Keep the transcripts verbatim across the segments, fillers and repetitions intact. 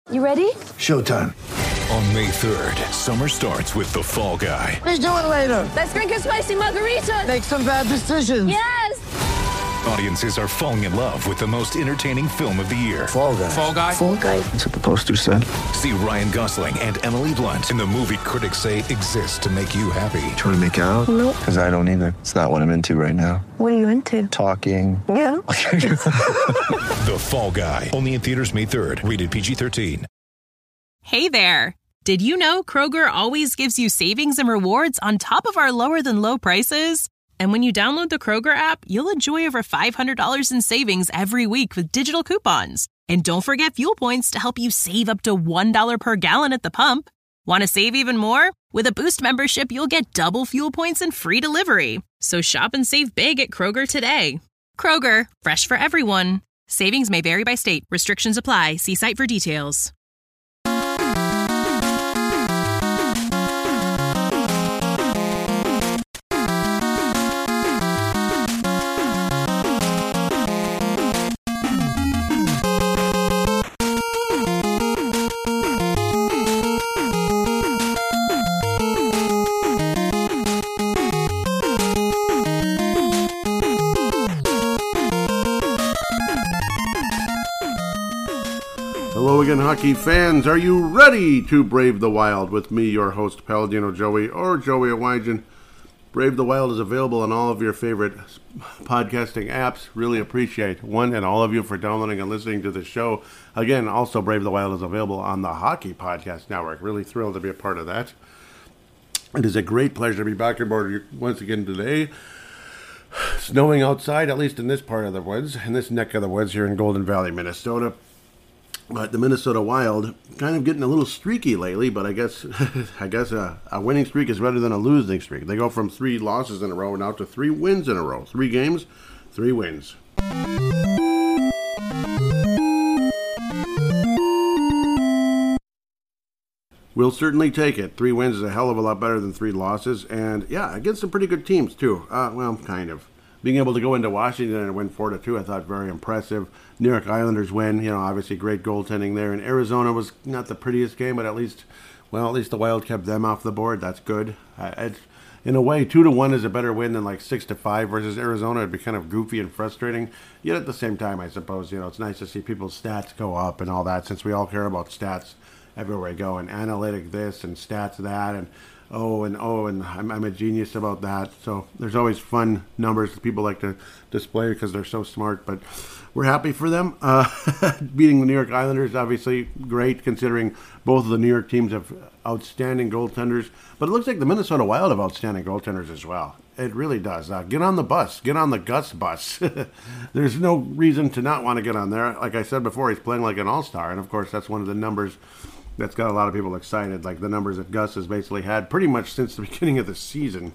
You ready? Showtime. On May third, summer starts with The Fall Guy. Let's do it later. Let's drink a spicy margarita. Make some bad decisions. Yes! Audiences are falling in love with the most entertaining film of the year. Fall Guy. Fall Guy? Fall guy. That's what the poster said. See Ryan Gosling and Emily Blunt in the movie critics say exists to make you happy. Trying to make it out? Nope. Because I don't either. It's not what I'm into right now. What are you into? Talking. Yeah. The Fall Guy. Only in theaters May third. Rated P G thirteen. Hey there. Did you know Kroger always gives you savings and rewards on top of our lower than low prices? And when you download the Kroger app, you'll enjoy over five hundred dollars in savings every week with digital coupons. And don't forget fuel points to help you save up to one dollar per gallon at the pump. Want to save even more? With a Boost membership, you'll get double fuel points and free delivery. So shop and save big at Kroger today. Kroger, fresh for everyone. Savings may vary by state. Restrictions apply. See site for details. Hello again, hockey fans. Are you ready to brave the wild with me, your host, Paladino Joey, or Joey Awajan? Brave the Wild is available on all of your favorite podcasting apps. Really appreciate one and all of you for downloading and listening to the show. Again, also Brave the Wild is available on the Hockey Podcast Network. Really thrilled to be a part of that. It is a great pleasure to be back aboard once again today. Snowing outside, at least in this part of the woods, in this neck of the woods here in Golden Valley, Minnesota. But the Minnesota Wild kind of getting a little streaky lately, but I guess I guess a, a winning streak is better than a losing streak. They go from three losses in a row now to three wins in a row. Three games, three wins. We'll certainly take it. Three wins is a hell of a lot better than three losses. And yeah, against some pretty good teams too. Uh, well, kind of. Being able to go into Washington and win four to two, I thought very impressive. New York Islanders win, you know, obviously great goaltending there. And Arizona was not the prettiest game, but at least, well, at least the Wild kept them off the board. That's good. Uh, it's, in a way, two to one is a better win than like six to five versus Arizona. It'd be kind of goofy and frustrating. Yet at the same time, I suppose, you know, it's nice to see people's stats go up and all that, since we all care about stats everywhere we go, and analytic this and stats that, and oh and oh and I'm, I'm a genius about that. So there's always fun numbers that people like to display because they're so smart. But we're happy for them. Uh, beating the New York Islanders, obviously great, considering both of the New York teams have outstanding goaltenders. But it looks like the Minnesota Wild have outstanding goaltenders as well. It really does. Uh, get on the bus. Get on the Gus bus. There's no reason to not want to get on there. Like I said before, he's playing like an all-star. And, of course, that's one of the numbers that's got a lot of people excited. Like the numbers that Gus has basically had pretty much since the beginning of the season.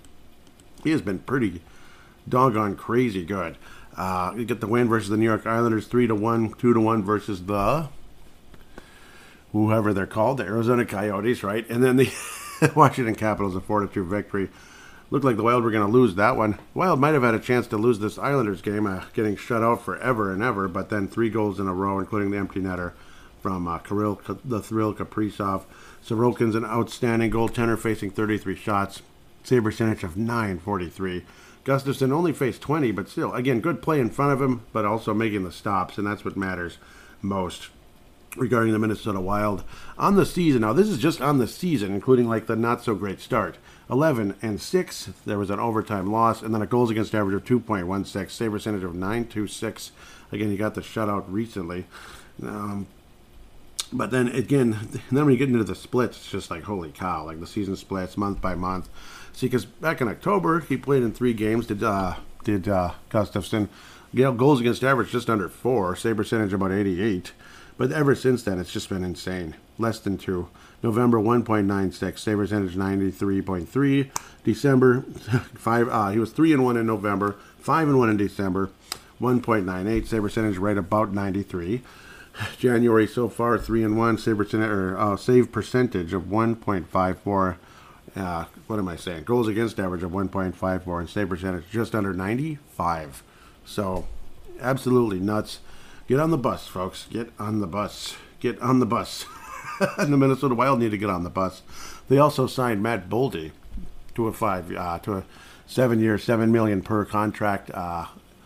He has been pretty doggone crazy good. Uh, you get the win versus the New York Islanders, three to one, two to one versus the whoever they're called, the Arizona Coyotes, right? And then the Washington Capitals, a four to two victory. Looked like the Wild were going to lose that one. Wild might have had a chance to lose this Islanders game, uh, getting shut out forever and ever, but then three goals in a row, including the empty netter from uh, Kirill, the Thrill Kaprizov. Sorokin's an outstanding goaltender, facing thirty-three shots, save percentage of nine forty-three. Gustafsson only faced twenty, but still, again, good play in front of him, but also making the stops, and that's what matters most regarding the Minnesota Wild. On the season, now this is just on the season, including like the not-so-great start. eleven and six, there was an overtime loss, and then a goals against average of two point one six, save percentage of nine twenty-six. Again, you got the shutout recently. Um, But then again, then when you get into the splits, it's just like, holy cow, like the season splits month by month. See, because back in October, he played in three games, did uh, did uh, Gustafsson. You know, goals against average just under four, save percentage about eighty-eight. But ever since then, it's just been insane. Less than two. November, one point nine six, save percentage ninety-three point three. December, five. Uh, he was three and one in November, five and one in December, one point nine eight, save percentage right about ninety-three. January so far, three and one, save percentage, or uh, save percentage of one point five four. Uh, what am I saying? Goals against average of one point five four and save percentage just under ninety-five. So, absolutely nuts. Get on the bus, folks. Get on the bus. Get on the bus. and the Minnesota Wild need to get on the bus. They also signed Matt Boldy to a five, uh, to a seven-year, seven million per contract, uh,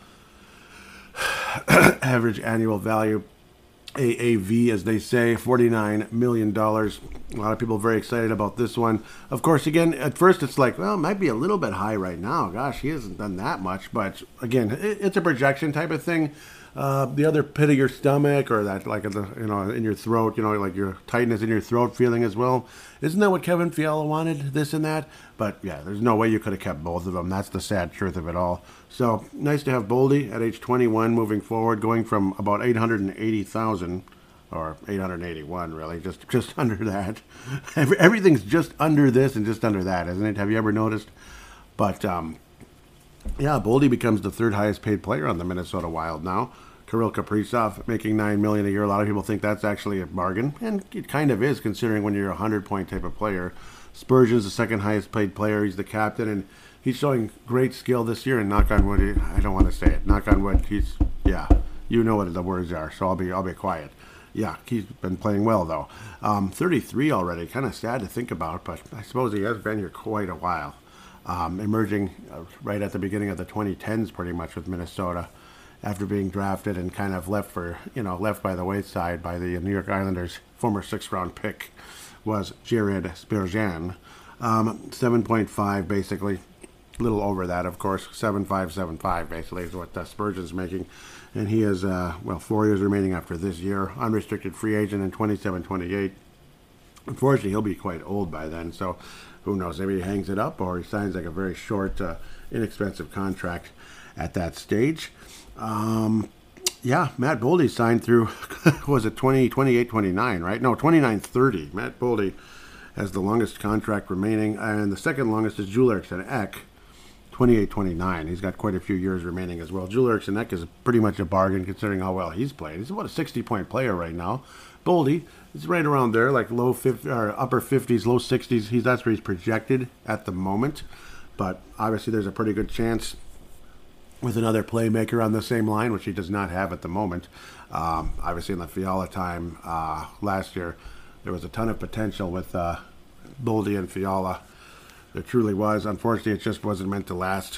average annual value, A A V, as they say, forty-nine million dollars. A lot of people very excited about this one. Of course, again, at first it's like, well, it might be a little bit high right now. Gosh, he hasn't done that much. But again, it, it's a projection type of thing. Uh, the other pit of your stomach, or that, like, the, you know, in your throat, you know, like your tightness in your throat feeling as well. Isn't that what Kevin Fiala wanted, this and that? But yeah, there's no way you could have kept both of them. That's the sad truth of it all. So nice to have Boldy at age twenty-one moving forward, going from about eight hundred eighty thousand, or eight hundred eighty-one really, just just under that. Everything's just under this and just under that, isn't it? Have you ever noticed? But um, yeah, Boldy becomes the third highest paid player on the Minnesota Wild now. Kirill Kaprizov making nine million dollars a year. A lot of people think that's actually a bargain, and it kind of is, considering when you're a hundred-point type of player. Spurgeon's the second highest paid player. He's the captain, and he's showing great skill this year. And knock on wood, I don't want to say it. Knock on wood, he's yeah, you know what the words are, so I'll be I'll be quiet. Yeah, he's been playing well though. Um, thirty-three already, kind of sad to think about, but I suppose he has been here quite a while. Um, emerging uh, right at the beginning of the twenty tens, pretty much, with Minnesota, after being drafted and kind of left for, you know, left by the wayside by the New York Islanders. Former sixth-round pick was Jared Spurgeon. Um, seven point five, basically. A little over that, of course. seven five seven five, basically, is what uh, Spurgeon's making. And he has, uh, well, four years remaining after this year. Unrestricted free agent in twenty-seven twenty-eight. Unfortunately, he'll be quite old by then, so who knows? Maybe he hangs it up, or he signs like a very short, uh, inexpensive contract at that stage. Um, yeah, Matt Boldy signed through, was it twenty, twenty-eight, twenty-nine, right? No, twenty-nine thirty. Matt Boldy has the longest contract remaining, and the second longest is Joel Eriksson Ek, twenty-eight twenty-nine. He's got quite a few years remaining as well. Joel Eriksson Ek is pretty much a bargain considering how well he's played. He's about a sixty-point player right now. Boldy is right around there, like low fifty or upper fifties, low sixties. He's that's where he's projected at the moment. But obviously, there's a pretty good chance with another playmaker on the same line, which he does not have at the moment. Um, obviously, in the Fiala time uh, last year, there was a ton of potential with uh, Boldy and Fiala. There truly was. Unfortunately, it just wasn't meant to last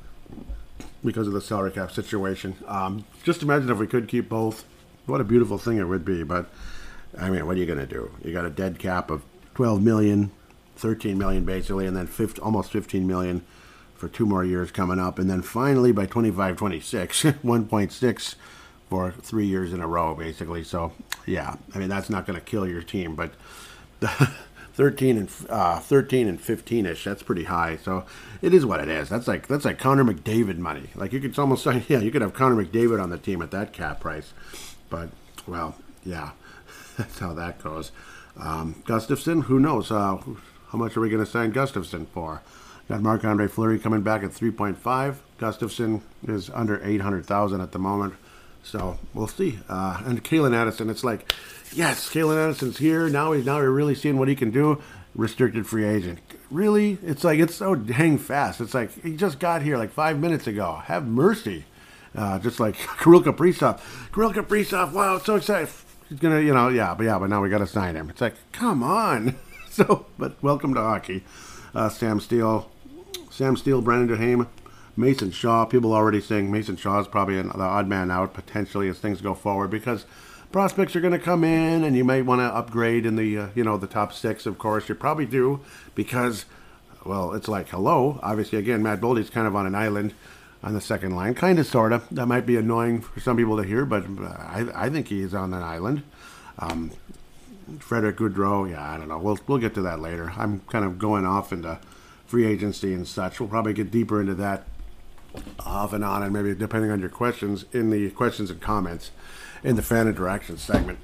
because of the salary cap situation. Um, just imagine if we could keep both. What a beautiful thing it would be. But, I mean, what are you going to do? You got a dead cap of twelve million dollars, thirteen million dollars basically, and then fifteen, almost fifteen million dollars for two more years coming up. And then finally, by twenty-five twenty-six, one point six for three years in a row, basically. So, yeah, I mean, that's not going to kill your team. But the thirteen and uh, thirteen and fifteen-ish, that's pretty high. So it is what it is. That's like that's like Connor McDavid money. Like, you could almost say, yeah, you could have Connor McDavid on the team at that cap price. But, well, yeah, that's how that goes. Um, Gustafsson, who knows? Uh, how much are we going to sign Gustafsson for? Got Marc-Andre Fleury coming back at three point five. Gustafsson is under eight hundred thousand at the moment. So we'll see. Uh, and Calen Addison, it's like, yes, Calen Addison's here. Now he's now we're really seeing what he can do. Restricted free agent. Really? It's like, it's so dang fast. It's like, he just got here like five minutes ago. Have mercy. Uh, just like Kirill Kaprizov. Kirill Kaprizov, wow, so excited. He's going to, you know, yeah, but yeah, but now we got to sign him. It's like, come on. So, but welcome to hockey. Uh, Sam Steele, Sam Steele, Brandon Duhaime, Mason Shaw. People already saying Mason Shaw is probably an, the odd man out potentially as things go forward, because prospects are going to come in, and you might want to upgrade in the uh, you know the top six. Of course, you probably do, because well, it's like hello. Obviously, again, Matt Boldy's kind of on an island on the second line, kind of, sort of. That might be annoying for some people to hear, but I I think he is on an island. Um, Frederick Goodrow, yeah, I don't know. We'll we'll get to that later. I'm kind of going off into free agency and such. We'll probably get deeper into that off and on, and maybe depending on your questions in the questions and comments in the fan interaction segment.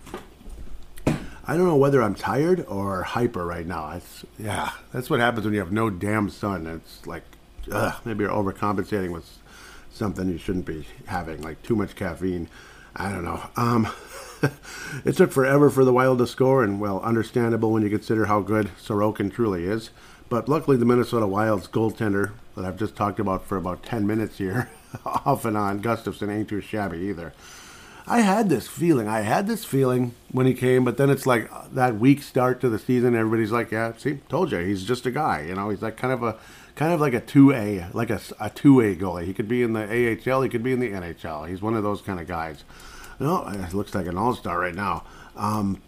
I don't know whether I'm tired or hyper right now. It's, yeah, that's what happens when you have no damn sun. It's like, ugh, maybe you're overcompensating with something you shouldn't be having, like too much caffeine. I don't know. Um... It took forever for the Wild to score, and, well, understandable when you consider how good Sorokin truly is. But luckily, the Minnesota Wild's goaltender that I've just talked about for about ten minutes here, off and on, Gustafsson, ain't too shabby either. I had this feeling. I had this feeling when he came, but then it's like that weak start to the season. Everybody's like, "Yeah, see, told you, he's just a guy." You know, he's like kind of a, kind of like a two A, like a, a two A goalie. He could be in the A H L, he could be in the N H L. He's one of those kind of guys. No, it looks like an all-star right now. Um,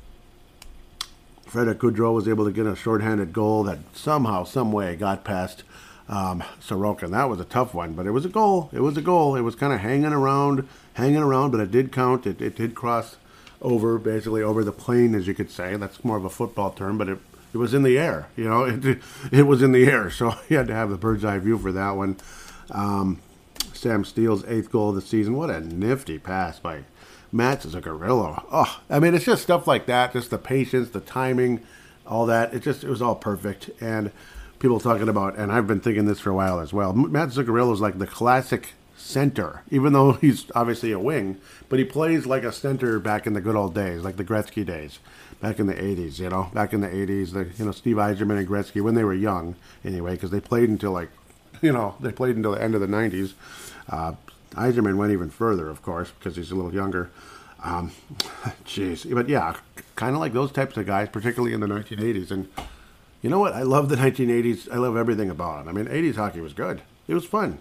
Frederick Goodrow was able to get a shorthanded goal that somehow, some way, got past um, Sorokin. That was a tough one, but it was a goal. It was a goal. It was kind of hanging around, hanging around, but it did count. It, it did cross over, basically over the plane, as you could say. That's more of a football term, but it it was in the air. You know, it it was in the air, so you had to have the bird's eye view for that one. Um, Sam Steele's eighth goal of the season. What a nifty pass by Matt Zuccarello. Oh, I mean, it's just stuff like that. Just the patience, the timing, all that. It just, it was all perfect. And people talking about, and I've been thinking this for a while as well, Matt Zuccarello is like the classic center, even though he's obviously a wing, but he plays like a center back in the good old days, like the Gretzky days, back in the eighties, you know, back in the eighties, the, you know, Steve Yzerman and Gretzky, when they were young, anyway, because they played until like, you know, they played until the end of the nineties. Uh, Yzerman went even further, of course, because he's a little younger. Um, jeez. But yeah, kind of like those types of guys, particularly in the nineteen eighties. And you know what? I love the nineteen eighties. I love everything about it. I mean, eighties hockey was good. It was fun.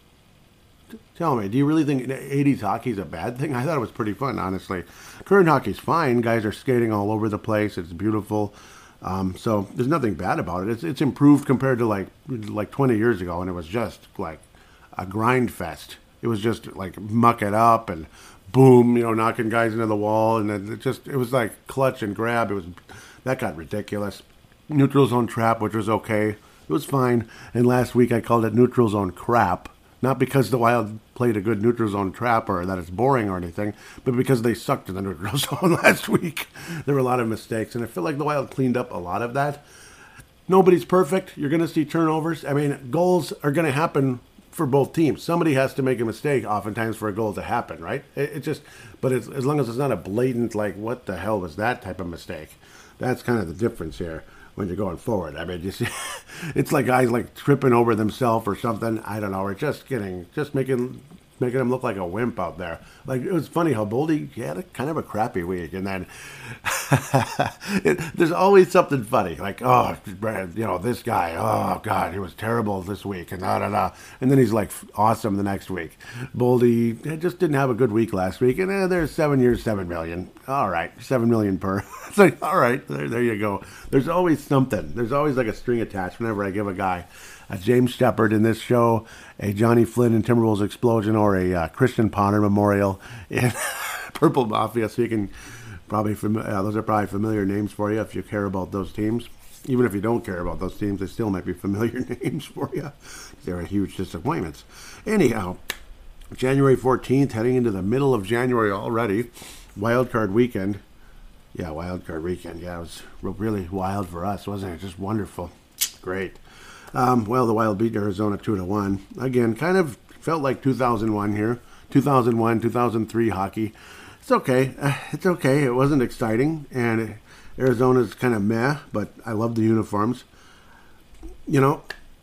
T- tell me, do you really think eighties hockey is a bad thing? I thought it was pretty fun, honestly. Current hockey's fine. Guys are skating all over the place. It's beautiful. Um, so there's nothing bad about it. It's it's improved compared to like like twenty years ago, and it was just like a grind fest. It was just like muck it up and boom, you know, knocking guys into the wall, and then it just it was like clutch and grab. It was that got ridiculous. Neutral zone trap, which was okay. It was fine. And last week I called it neutral zone crap, not because the Wild played a good neutral zone trap or that it's boring or anything, but because they sucked in the neutral zone last week. There were a lot of mistakes, and I feel like the Wild cleaned up a lot of that. Nobody's perfect. You're going to see turnovers. I mean, goals are going to happen for both teams. Somebody has to make a mistake oftentimes for a goal to happen, right? It, it just, but it's, as long as it's not a blatant, like, what the hell was that type of mistake? That's kind of the difference here when you're going forward. I mean, you see, it's like guys like tripping over themselves or something. I don't know, or just getting, just making, making them look like a wimp out there. Like, it was funny how Boldy, he had a kind of a crappy week, and then it, there's always something funny, like, oh, you know, this guy, oh God, he was terrible this week, and da da da, and then he's like awesome the next week. Boldy just didn't have a good week last week, and eh, there's seven years, seven million. All right, seven million per. It's like, all right, there, there you go. There's always something. There's always like a string attached whenever I give a guy a James Shepard in this show, a Johnny Flynn in Timberwolves Explosion, or a uh, Christian Ponder Memorial in Purple Mafia. So you can probably, fam- uh, those are probably familiar names for you if you care about those teams. Even if you don't care about those teams, they still might be familiar names for you. They're huge disappointments. Anyhow, January fourteenth, heading into the middle of January already, Wild Card Weekend. Yeah, Wild Card Weekend. Yeah, it was really wild for us, wasn't it? Just wonderful. Great. Um, well, the Wild beat Arizona two to one. Again, kind of felt like two thousand one here. two thousand one, two thousand three hockey. It's okay. Uh, it's okay. It wasn't exciting. And Arizona's kind of meh, but I love the uniforms. You know,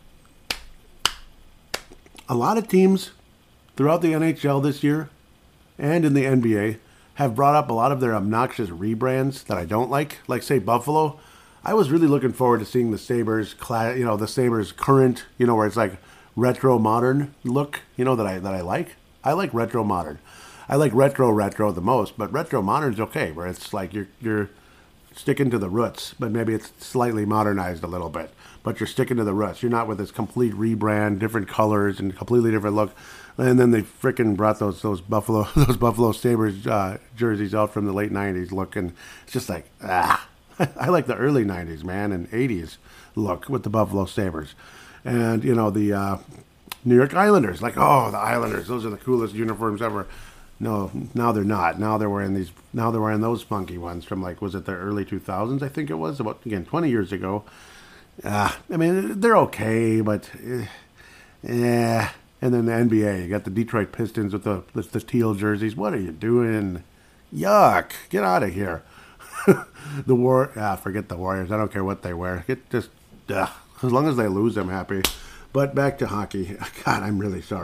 a lot of teams throughout the N H L this year and in the N B A have brought up a lot of their obnoxious rebrands that I don't like. Like, say, Buffalo. I was really looking forward to seeing the Sabres, you know, the Sabres current, you know, where it's like retro modern look, you know, that I that I like. I like retro modern. I like retro retro the most, but retro modern's okay, where it's like you're you're sticking to the roots, but maybe it's slightly modernized a little bit. But you're sticking to the roots. You're not with this complete rebrand, different colors and completely different look. And then they frickin' brought those those Buffalo those Buffalo Sabres uh, jerseys out from the late nineties look, and it's just like ah. I like the early nineties, man, and eighties look with the Buffalo Sabres. And, you know, the uh, New York Islanders, like, oh, the Islanders, those are the coolest uniforms ever. No, now they're not. Now they're wearing these, now they're wearing those funky ones from, like, was it the early two thousands, I think it was, about, again, twenty years ago. Uh, I mean, they're okay, but, eh, eh. And then the N B A, you got the Detroit Pistons with the, with the teal jerseys. What are you doing? Yuck. Get out of here. The war, ah, forget the Warriors. I don't care what they wear. Get just, ugh. As long as they lose, I'm happy. But back to hockey. God, I'm really sorry.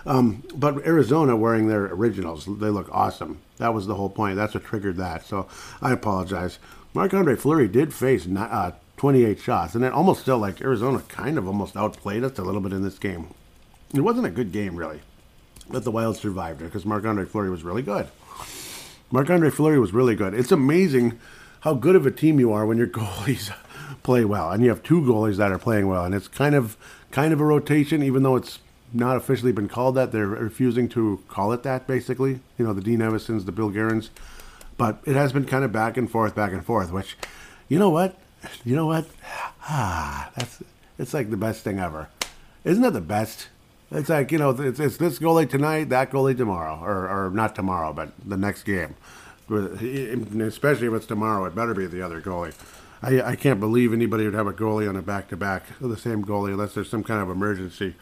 Um, but Arizona wearing their originals, they look awesome. That was the whole point. That's what triggered that. So I apologize. Marc-Andre Fleury did face uh, twenty-eight shots, and it almost felt like Arizona kind of almost outplayed us a little bit in this game. It wasn't a good game, really, but the Wild survived it because Marc-Andre Fleury was really good. Marc-Andre Fleury was really good. It's amazing how good of a team you are when your goalies play well, and you have two goalies that are playing well, and it's kind of kind of a rotation, even though it's not officially been called that. They're refusing to call it that, basically. You know, the Dean Evasons, the Bill Guerins. But it has been kind of back and forth, back and forth, which, you know what? You know what? Ah, that's it's like the best thing ever. Isn't that the best? It's like, you know, it's, it's this goalie tonight, that goalie tomorrow. Or, or not tomorrow, but the next game. Especially if it's tomorrow, it better be the other goalie. I, I can't believe anybody would have a goalie on a back-to-back of the same goalie unless there's some kind of emergency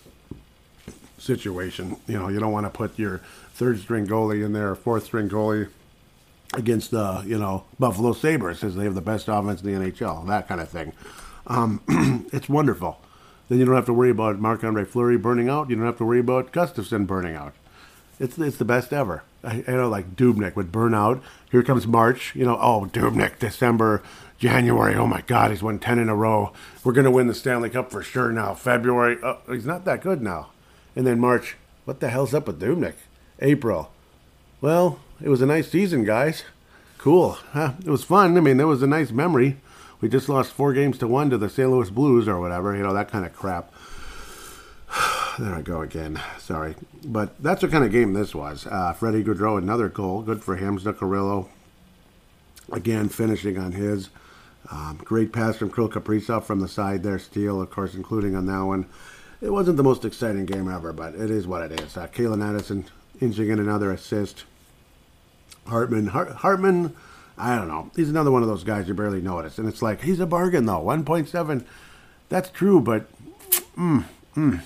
situation. You know, you don't want to put your third-string goalie in there, or fourth-string goalie against the, you know, Buffalo Sabres, because they have the best offense in the N H L, that kind of thing. Um, it's wonderful. Then you don't have to worry about Marc-Andre Fleury burning out. You don't have to worry about Gustafsson burning out. It's it's the best ever. I, I know, like Dubnyk would burn out. Here comes March. You know, oh, Dubnyk, December, January. Oh, my God, he's won ten in a row. We're going to win the Stanley Cup for sure now. February, oh, he's not that good now. And then March, what the hell's up with Dubnyk? April, well, it was a nice season, guys. Cool. Huh? It was fun. I mean, there was a nice memory. We just lost four games to one to the Saint Louis Blues or whatever, you know, that kind of crap. There I go again. Sorry. But that's what kind of game this was. Uh, Freddie Gaudreau, another goal. Good for him. Zuccarello, again, finishing on his. Um, great pass from Kirill Kaprizov from the side there. Steal, of course, including on that one. It wasn't the most exciting game ever, but it is what it is. Uh, Kalen Addison inching in another assist. Hartman, Hart, Hartman, I don't know. He's another one of those guys you barely notice. And it's like, he's a bargain, though. one point seven, that's true, but mm, mm,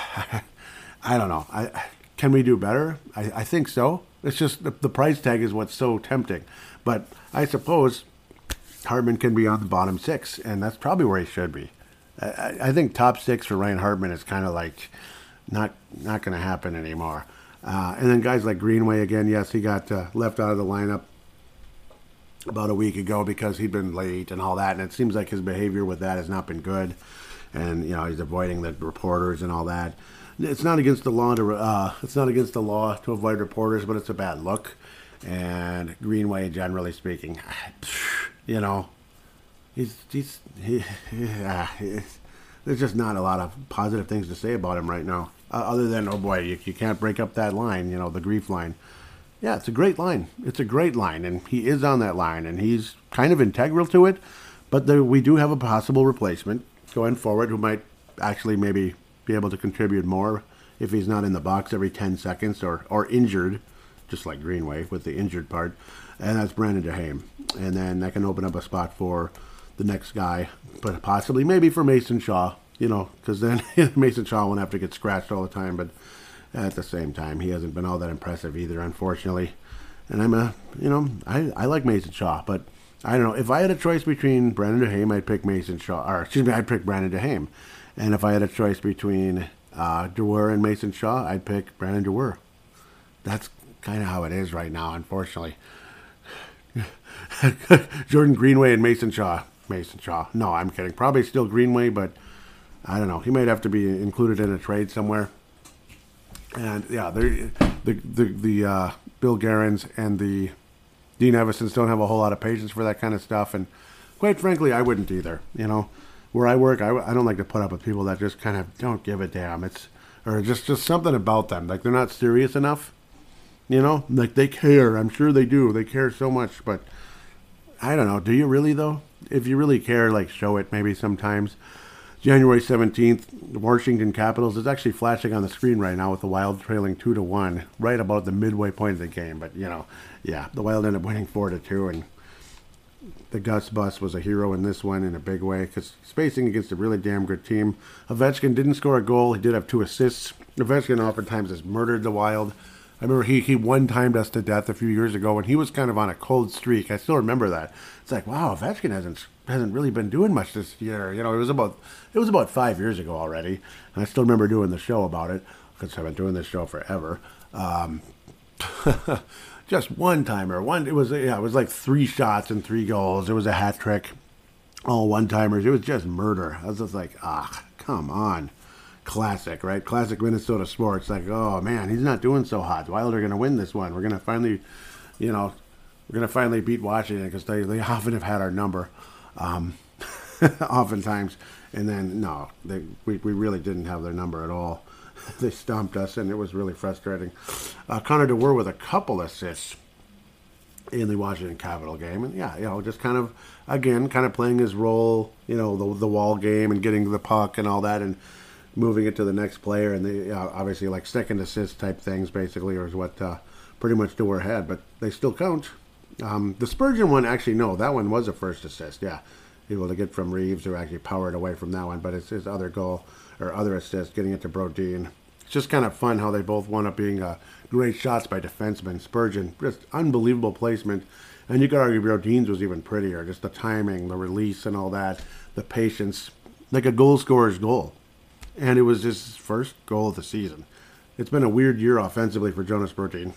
I don't know. I, can we do better? I, I think so. It's just the, the price tag is what's so tempting. But I suppose Hartman can be on the bottom six, and that's probably where he should be. I, I think top six for Ryan Hartman is kind of like not not going to happen anymore. Uh, and then guys like Greenway, again, yes, he got uh, left out of the lineup about a week ago because he'd been late and all that, and it seems like his behavior with that has not been good. And, you know, he's avoiding the reporters and all that. It's not against the law to uh, it's not against the law to avoid reporters, but it's a bad look. And Greenway, generally speaking, you know, he's he's he, yeah, he's, there's just not a lot of positive things to say about him right now, uh, other than, oh boy, you, you can't break up that line, you know, the grief line. Yeah, it's a great line. It's a great line, and he is on that line, and he's kind of integral to it. But there, we do have a possible replacement going forward who might actually maybe be able to contribute more if he's not in the box every ten seconds or, or injured, just like Greenway with the injured part. And that's Brandon Duhaime. And then that can open up a spot for the next guy, but possibly maybe for Mason Shaw, you know, because then Mason Shaw won't have to get scratched all the time. But at the same time, he hasn't been all that impressive either, unfortunately. And I'm a, you know, I, I like Mason Shaw, but I don't know. If I had a choice between Brandon Duhaime, I'd pick Mason Shaw, or excuse me, I'd pick Brandon Duhaime. And if I had a choice between uh, Dewar and Mason Shaw, I'd pick Brandon Dewar. That's kind of how it is right now, unfortunately. Jordan Greenway and Mason Shaw. Mason Shaw. No, I'm kidding. Probably still Greenway, but I don't know. He might have to be included in a trade somewhere. And yeah, the the the uh, Bill Guerins and the Dean Evasons don't have a whole lot of patience for that kind of stuff, and quite frankly, I wouldn't either. You know, where I work, I, I don't like to put up with people that just kind of don't give a damn. It's or just just something about them, like they're not serious enough. You know, like they care. I'm sure they do. They care so much, but I don't know. Do you really though? If you really care, like show it maybe sometimes. January seventeenth, the Washington Capitals is actually flashing on the screen right now with the Wild trailing two to one, right about the midway point of the game. But you know, yeah, the Wild ended up winning four to two, and the Gus Bus was a hero in this one in a big way because spacing against a really damn good team. Ovechkin didn't score a goal; he did have two assists. Ovechkin oftentimes has murdered the Wild. I remember he he one-timed us to death a few years ago when he was kind of on a cold streak. I still remember that. It's like, wow, Ovechkin hasn't hasn't really been doing much this year. You know, it was about it was about five years ago already, and I still remember doing the show about it. because I've been doing this show forever. Um, just one timer. One. It was yeah. It was like three shots and three goals. It was a hat trick. All one timers. It was just murder. I was just like, ah, come on. Classic, right? Classic Minnesota sports. Like, oh man, he's not doing so hot. Wild are going to win this one. We're going to finally, you know, we're going to finally beat Washington because they, they often have had our number, um, oftentimes. And then, no, they, we, we really didn't have their number at all. They stomped us, and it was really frustrating. Uh, Connor DeWer with a couple assists in the Washington Capital game. And yeah, you know, just kind of, again, kind of playing his role, you know, the, the wall game and getting the puck and all that and moving it to the next player. And they uh, obviously like second assist type things, basically, or is what uh, pretty much DeWer had, but they still count. Um, the Spurgeon one, actually, no, that one was a first assist, yeah. Able to get from Reeves, who actually powered away from that one, but it's his other goal, or other assist, getting it to Brodin. It's just kind of fun how they both wound up being uh, great shots by defensemen. Spurgeon, just unbelievable placement, and you could argue Brodin's was even prettier, just the timing, the release and all that, the patience, like a goal scorer's goal. And it was his first goal of the season. It's been a weird year offensively for Jonas Brodin,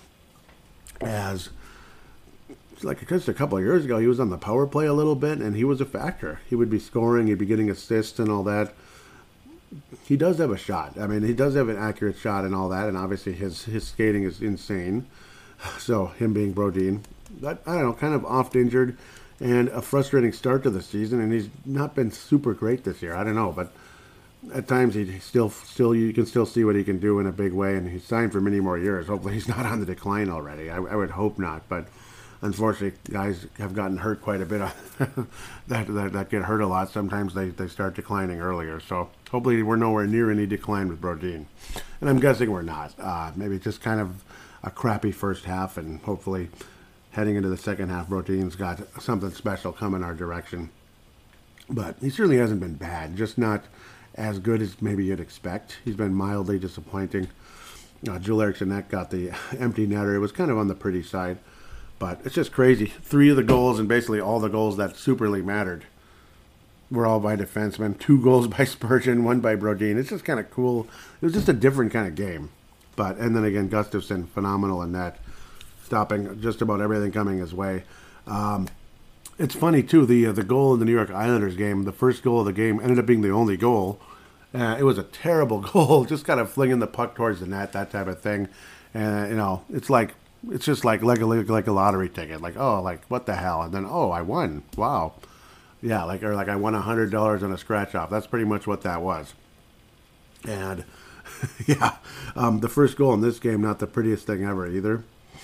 as like just a couple of years ago, he was on the power play a little bit, and he was a factor. He would be scoring, he'd be getting assists and all that. He does have a shot. I mean, he does have an accurate shot and all that, and obviously his, his skating is insane. So, him being Brodin, but, I don't know, kind of oft-injured, and a frustrating start to the season, and he's not been super great this year. I don't know, but at times he still, still you can still see what he can do in a big way, and he's signed for many more years. Hopefully he's not on the decline already. I, I would hope not, but unfortunately, guys have gotten hurt quite a bit. that, that that get hurt a lot. Sometimes they, they start declining earlier. So hopefully we're nowhere near any decline with Brodin. And I'm guessing we're not. Uh, maybe just kind of a crappy first half, and hopefully heading into the second half, Brodin's got something special coming our direction. But he certainly hasn't been bad. Just not as good as maybe you'd expect. He's been mildly disappointing. Uh, Joel Eriksson Ek got the empty netter. It was kind of on the pretty side. But it's just crazy. Three of the goals, and basically all the goals that Super League mattered, were all by defensemen. Two goals by Spurgeon, one by Brodin. It's just kind of cool. It was just a different kind of game. But and then again, Gustafsson, phenomenal in that, stopping just about everything coming his way. Um, it's funny too. The uh, the goal in the New York Islanders game, the first goal of the game, ended up being the only goal. Uh, it was a terrible goal, just kind of flinging the puck towards the net, that type of thing. And uh, you know, it's like. It's just like like a, like a lottery ticket. Like, oh, like, what the hell? And then, oh, I won. Wow. Yeah, like, or like I won one hundred dollars on a scratch-off. That's pretty much what that was. And, yeah, um, the first goal in this game, not the prettiest thing ever either.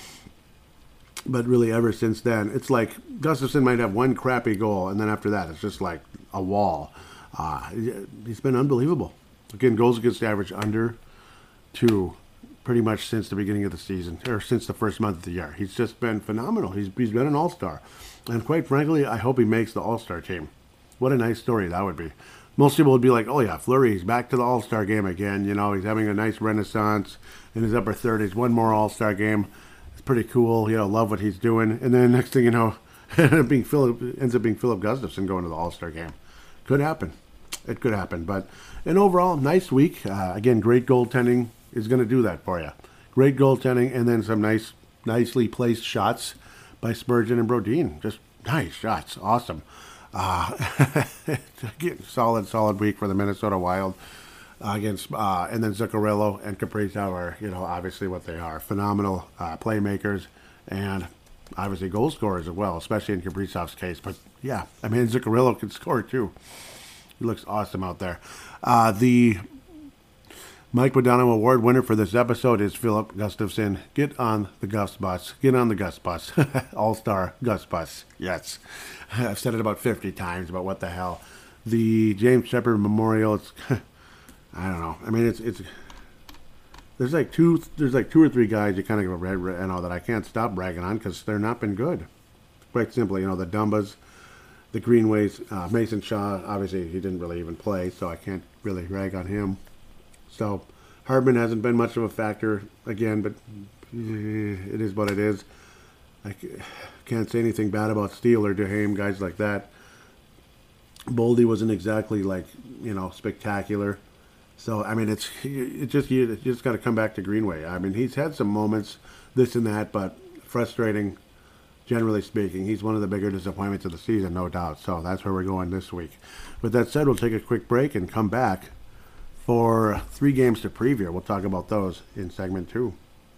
But really, ever since then, it's like Gustafsson might have one crappy goal, and then after that, it's just like a wall. Uh, he's been unbelievable. Again, goals against average under two. Pretty much since the beginning of the season, or since the first month of the year. He's just been phenomenal. He's he's been an all-star. And quite frankly, I hope he makes the all-star team. What a nice story that would be. Most people would be like, oh yeah, Fleury, he's back to the all-star game again. You know, he's having a nice renaissance in his upper thirties. One more all-star game. It's pretty cool. You know, love what he's doing. And then next thing you know, ends up being Philip, ends up being Philip Gustafsson going to the all-star game. Could happen. It could happen. But an overall, nice week. Uh, again, great goaltending is going to do that for you. Great goaltending, and then some nice, nicely placed shots by Spurgeon and Brodin. Just nice shots. Awesome. Uh, solid, solid week for the Minnesota Wild uh, against, uh, and then Zuccarello and Kaprizov are, you know, obviously what they are. Phenomenal uh, playmakers and obviously goal scorers as well, especially in Kaprizov's case. But yeah, I mean, Zuccarello can score too. He looks awesome out there. Uh, the Mike Modano Award winner for this episode is Philip Gustafsson. Get on the Gus bus. Get on the Gus bus. All-star Gus bus. Yes. I've said it about fifty times, but what the hell. The James Shepard Memorial, it's, I don't know. I mean, it's, it's, there's like two, there's like two or three guys you kind of go, you know, that I can't stop bragging on because they're not been good. Quite simply, you know, the Dumbas, the Greenways, uh, Mason Shaw, obviously he didn't really even play, so I can't really rag on him. So, Hardman hasn't been much of a factor again, but it is what it is. I can't say anything bad about Steele or Duhaime, guys like that. Boldy wasn't exactly like, you know, spectacular. So, I mean, it's it just you, you just got to come back to Greenway. I mean, he's had some moments, this and that, but frustrating, generally speaking. He's one of the bigger disappointments of the season, no doubt. So that's where we're going this week. With that said, we'll take a quick break and come back for three games to preview. We'll talk about those in segment two.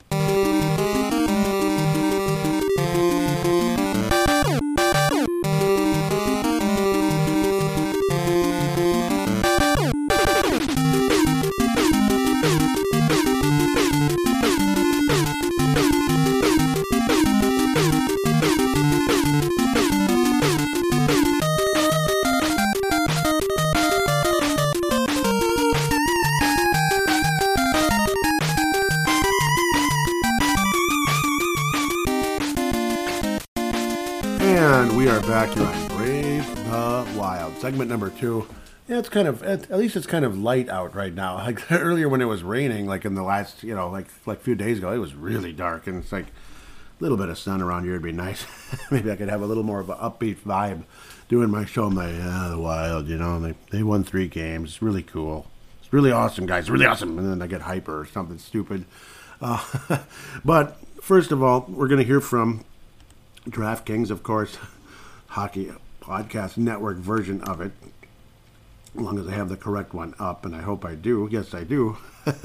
And we are back here on Brave the Wild. Segment number two. Yeah, it's kind of, at, at least it's kind of light out right now. Like earlier when it was raining, like in the last, you know, like like a few days ago, it was really dark. And it's like a little bit of sun around here would be nice. Maybe I could have a little more of an upbeat vibe doing my show. I'm like, yeah, the Wild, you know, they, they won three games. It's really cool. It's really awesome, guys. Really awesome. And then I get hyper or something stupid. Uh, but first of all, we're going to hear from DraftKings, of course, hockey podcast network version of it, as long as I have the correct one up, and I hope I do. Yes, I do.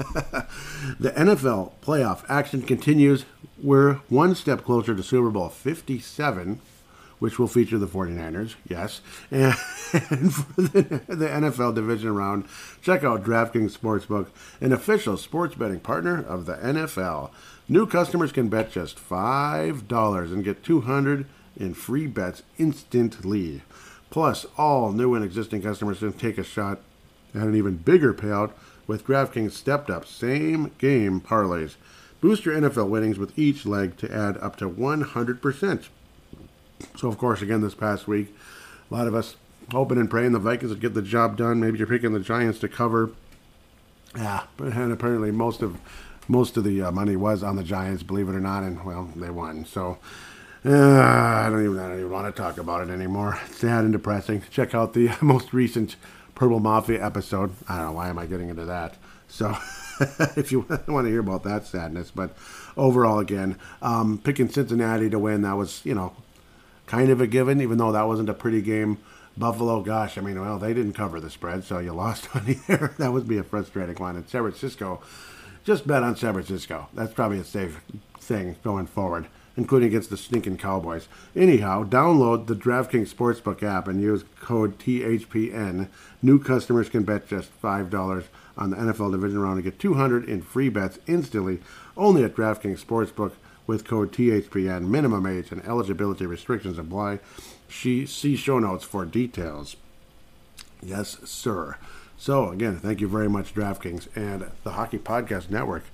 The N F L playoff action continues. We're one step closer to Super Bowl fifty-seven, which will feature the 49ers, yes. And, and for the, the N F L division round, check out DraftKings Sportsbook, an official sports betting partner of the N F L. New customers can bet just five dollars and get two hundred dollars in free bets instantly. Plus, all new and existing customers can take a shot at an even bigger payout with DraftKings stepped-up same-game parlays. Boost your N F L winnings with each leg to add up to one hundred percent. So, of course, again, this past week, a lot of us hoping and praying the Vikings would get the job done. Maybe you're picking the Giants to cover. Yeah, and apparently most of most of the uh, money was on the Giants, believe it or not, and, well, they won. So, uh, I don't even I don't even want to talk about it anymore. It's sad and depressing. Check out the most recent Purple Mafia episode. I don't know, why am I getting into that? So, if you want to hear about that sadness. But overall, again, um, picking Cincinnati to win, that was, you know, kind of a given, even though that wasn't a pretty game. Buffalo, gosh, I mean, well, they didn't cover the spread, so you lost money there. That would be a frustrating one. And San Francisco, just bet on San Francisco. That's probably a safe thing going forward, including against the stinking Cowboys. Anyhow, download the DraftKings Sportsbook app and use code T H P N. New customers can bet just five dollars on the N F L division round and get two hundred dollars in free bets instantly, only at DraftKings Sportsbook with code T H P N. Minimum age and eligibility restrictions apply. See show notes for details. Yes, sir. So, again, thank you very much, DraftKings and the Hockey Podcast Network.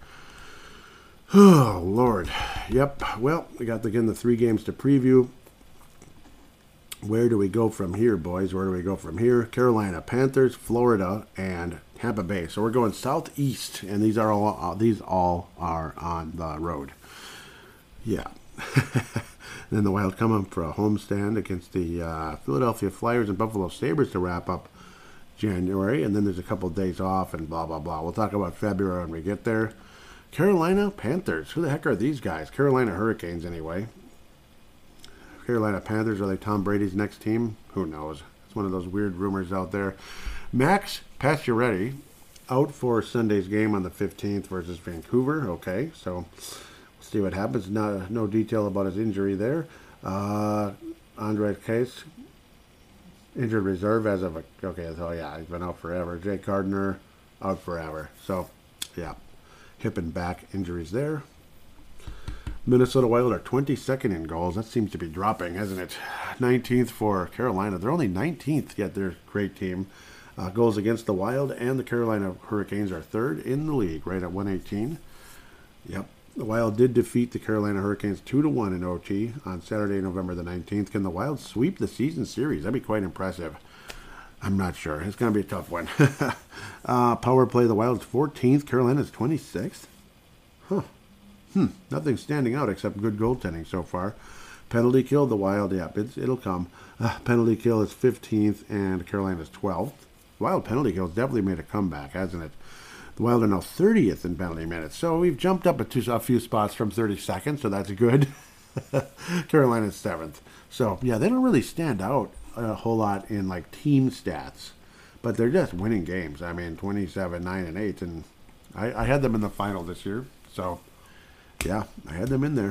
Oh, Lord. Yep. Well, we got, again, the three games to preview. Where do we go from here, boys? Where do we go from here? Carolina Panthers, Florida, and Tampa Bay. So we're going southeast, and these are all uh, these all are on the road. Yeah. Then the Wild come up for a homestand against the uh, Philadelphia Flyers and Buffalo Sabres to wrap up January, and then there's a couple of days off and blah, blah, blah. We'll talk about February when we get there. Carolina Panthers. Who the heck are these guys? Carolina Hurricanes, anyway. Carolina Panthers, are they Tom Brady's next team? Who knows? It's one of those weird rumors out there. Max Pacioretty out for Sunday's game on the fifteenth versus Vancouver. Okay, so see what happens. No, no detail about his injury there. Uh, Andre Case, injured reserve as of a, okay, so yeah, he's been out forever. Jake Gardner, out forever. So, yeah, hip and back injuries there. Minnesota Wild are twenty-second in goals. That seems to be dropping, hasn't it? nineteenth for Carolina. They're only nineteenth, yet they're a great team. Uh, goals against the Wild and the Carolina Hurricanes are third in the league, right at one eighteen. Yep. The Wild did defeat the Carolina Hurricanes two to one in O T on Saturday, November the nineteenth. Can the Wild sweep the season series? That'd be quite impressive. I'm not sure. It's going to be a tough one. uh, power play, the Wild's fourteenth. Carolina's twenty-sixth. Huh. Hmm. Nothing standing out except good goaltending so far. Penalty kill, the Wild, yeah, it's, it'll come. Uh, penalty kill is fifteenth and Carolina's twelfth. Wild penalty kills definitely made a comeback, hasn't it? The Wild are now thirtieth in penalty minutes, so we've jumped up a, two, a few spots from thirty-second, so that's good. Carolina's seventh. So, yeah, they don't really stand out a whole lot in, like, team stats, but they're just winning games. I mean, twenty-seven, nine, and eight, and I, I had them in the final this year, so, yeah, I had them in there.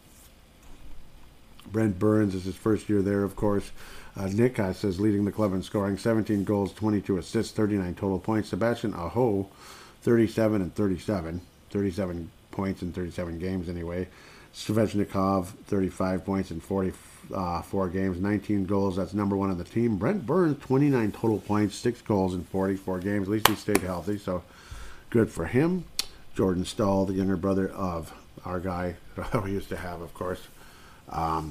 Brent Burns is his first year there, of course. Uh, Nick uh, says leading the club in scoring, seventeen goals, twenty-two assists, thirty-nine total points. Sebastian Aho, thirty-seven and thirty-seven. thirty-seven points in thirty-seven games anyway. Svechnikov, thirty-five points in forty-four games, nineteen goals. That's number one on the team. Brent Burns, twenty-nine total points, six goals in forty-four games. At least he stayed healthy, so good for him. Jordan Stahl, the younger brother of our guy that we used to have, of course. Um,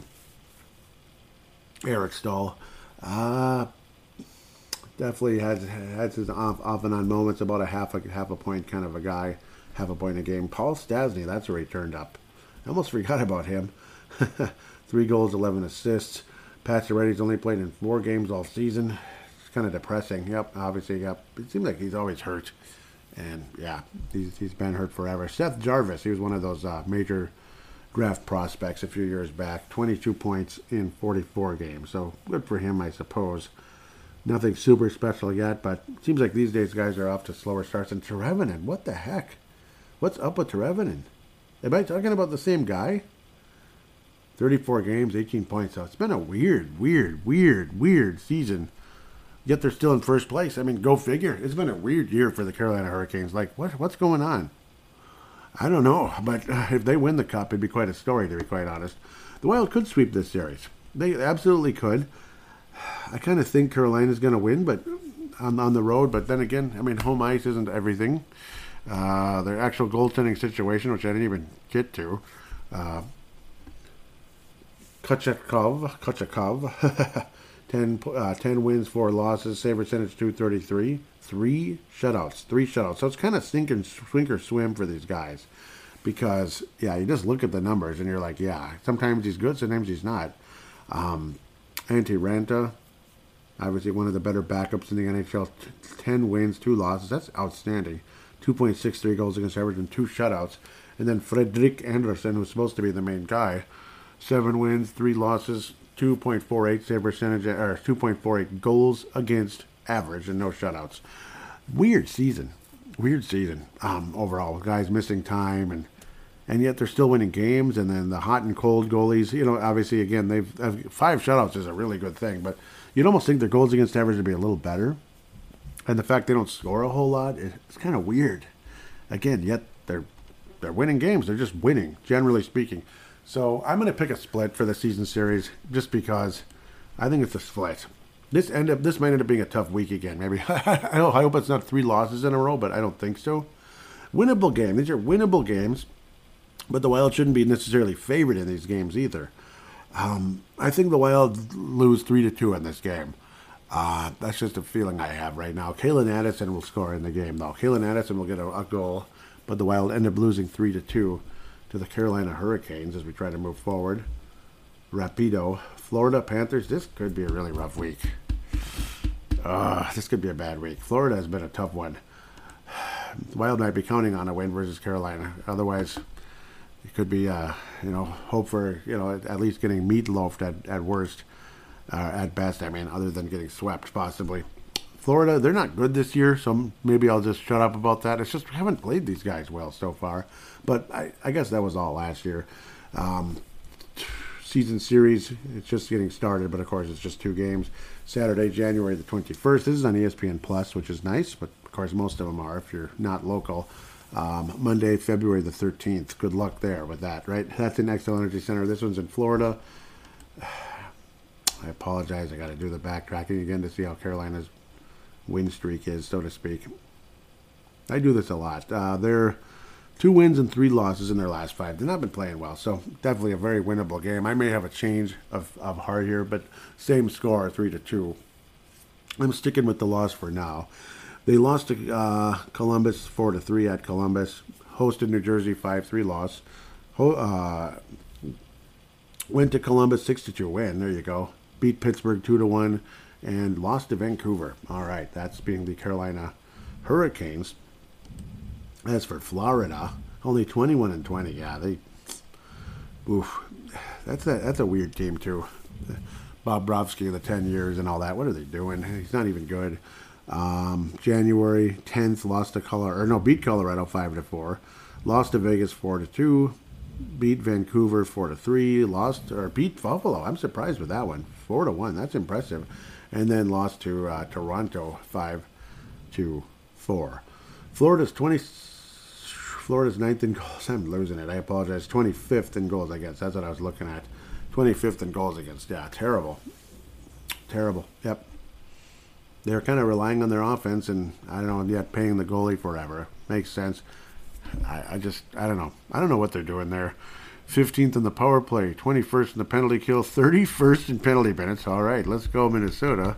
Eric Stahl. Uh, definitely has has his off, off and on moments, about a half a half a point kind of a guy, half a point a game. Paul Stastny, that's where he turned up. I almost forgot about him. Three goals, eleven assists. Pacioretty's only played in four games all season. It's kind of depressing. Yep, obviously, yep. It seems like he's always hurt. And, yeah, he's, he's been hurt forever. Seth Jarvis, he was one of those uh, major draft prospects a few years back. twenty-two points in forty-four games. So, good for him, I suppose. Nothing super special yet, but it seems like these days guys are off to slower starts. And Teravainen, what the heck? What's up with Teravainen? Am I talking about the same guy? thirty-four games, eighteen points. So it's been a weird, weird, weird, weird season. Yet they're still in first place. I mean, go figure. It's been a weird year for the Carolina Hurricanes. Like, what? What's going on? I don't know. But uh, if they win the Cup, it'd be quite a story, to be quite honest. The Wild could sweep this series. They absolutely could. I kind of think Carolina's going to win, but on, on the road. But then again, I mean, home ice isn't everything. Uh, their actual goaltending situation, which I didn't even get to. Uh, Kochakov, Kochakov, ten, uh, ten wins, four losses, save percentage two thirty-three, three shutouts, three shutouts. So it's kind of sink and sink or swim for these guys, because yeah, you just look at the numbers and you're like, yeah, sometimes he's good, sometimes he's not. Um, Antti Ranta, obviously one of the better backups in the N H L, ten wins, two losses. That's outstanding. two point six three goals against average and two shutouts. And then Fredrik Andersen, who's supposed to be the main guy, seven wins, three losses, two point four eight save percentage, or two point four eight goals against average and no shutouts. Weird season. Weird season um, overall. Guys missing time, and and yet they're still winning games. And then the hot and cold goalies, you know, obviously, again, they've five shutouts is a really good thing, but you'd almost think their goals against average would be a little better. And the fact they don't score a whole lot, it's kind of weird. Again, yet they're they're winning games. They're just winning, generally speaking. So I'm going to pick a split for the season series just because I think it's a split. This end up this might end up being a tough week again. Maybe I hope it's not three losses in a row, but I don't think so. Winnable game. These are winnable games, but the Wild shouldn't be necessarily favored in these games either. Um, I think the Wild lose three to two in this game. Uh, that's just a feeling I have right now. Kalen Addison will score in the game, though. Kalen Addison will get a, a goal, but the Wild end up losing three to two to the Carolina Hurricanes as we try to move forward. Rapido, Florida Panthers. This could be a really rough week. Uh, this could be a bad week. Florida has been a tough one. The Wild might be counting on a win versus Carolina. Otherwise, it could be, uh, you know, hope for, you know, at least getting meatloafed at, at worst. Uh, at best, I mean, other than getting swept, possibly. Florida, they're not good this year, so maybe I'll just shut up about that. It's just we haven't played these guys well so far. But I, I guess that was all last year. Um, season series, it's just getting started, but of course it's just two games. Saturday, January the twenty-first. This is on E S P N Plus, which is nice, but of course most of them are if you're not local. Um, Monday, February the thirteenth. Good luck there with that, right? That's in Xcel Energy Center. This one's in Florida. I apologize. I got to do the backtracking again to see how Carolina's win streak is, so to speak. I do this a lot. Uh, they're two wins and three losses in their last five. They've not been playing well, so definitely a very winnable game. I may have a change of, of heart here, but same score, three to two. I'm sticking with the loss for now. They lost to uh, Columbus four to three at Columbus. Hosted New Jersey five three loss. Ho- uh, went to Columbus six to two win. There you go. Beat Pittsburgh two to one and lost to Vancouver. All right, that's being the Carolina Hurricanes. As for Florida, only twenty-one and twenty. Yeah, they. Oof, that's a that's a weird team too. Bobrovsky, the ten years and all that. What are they doing? He's not even good. Um, January tenth, lost to Colorado, or no, beat Colorado five to four, lost to Vegas four to two, beat Vancouver four to three, lost or beat Buffalo. I'm surprised with that one, four to one. That's impressive, and then lost to uh, Toronto five to four. Florida's twenty. Florida's ninth in goals. I'm losing it. I apologize. twenty-fifth in goals, I guess. That's what I was looking at. twenty-fifth in goals against. Yeah, terrible. Terrible. Yep. They're kind of relying on their offense and, I don't know, yet paying the goalie forever. Makes sense. I, I just, I don't know. I don't know what they're doing there. fifteenth in the power play, twenty-first in the penalty kill, thirty-first in penalty minutes. All right, let's go, Minnesota.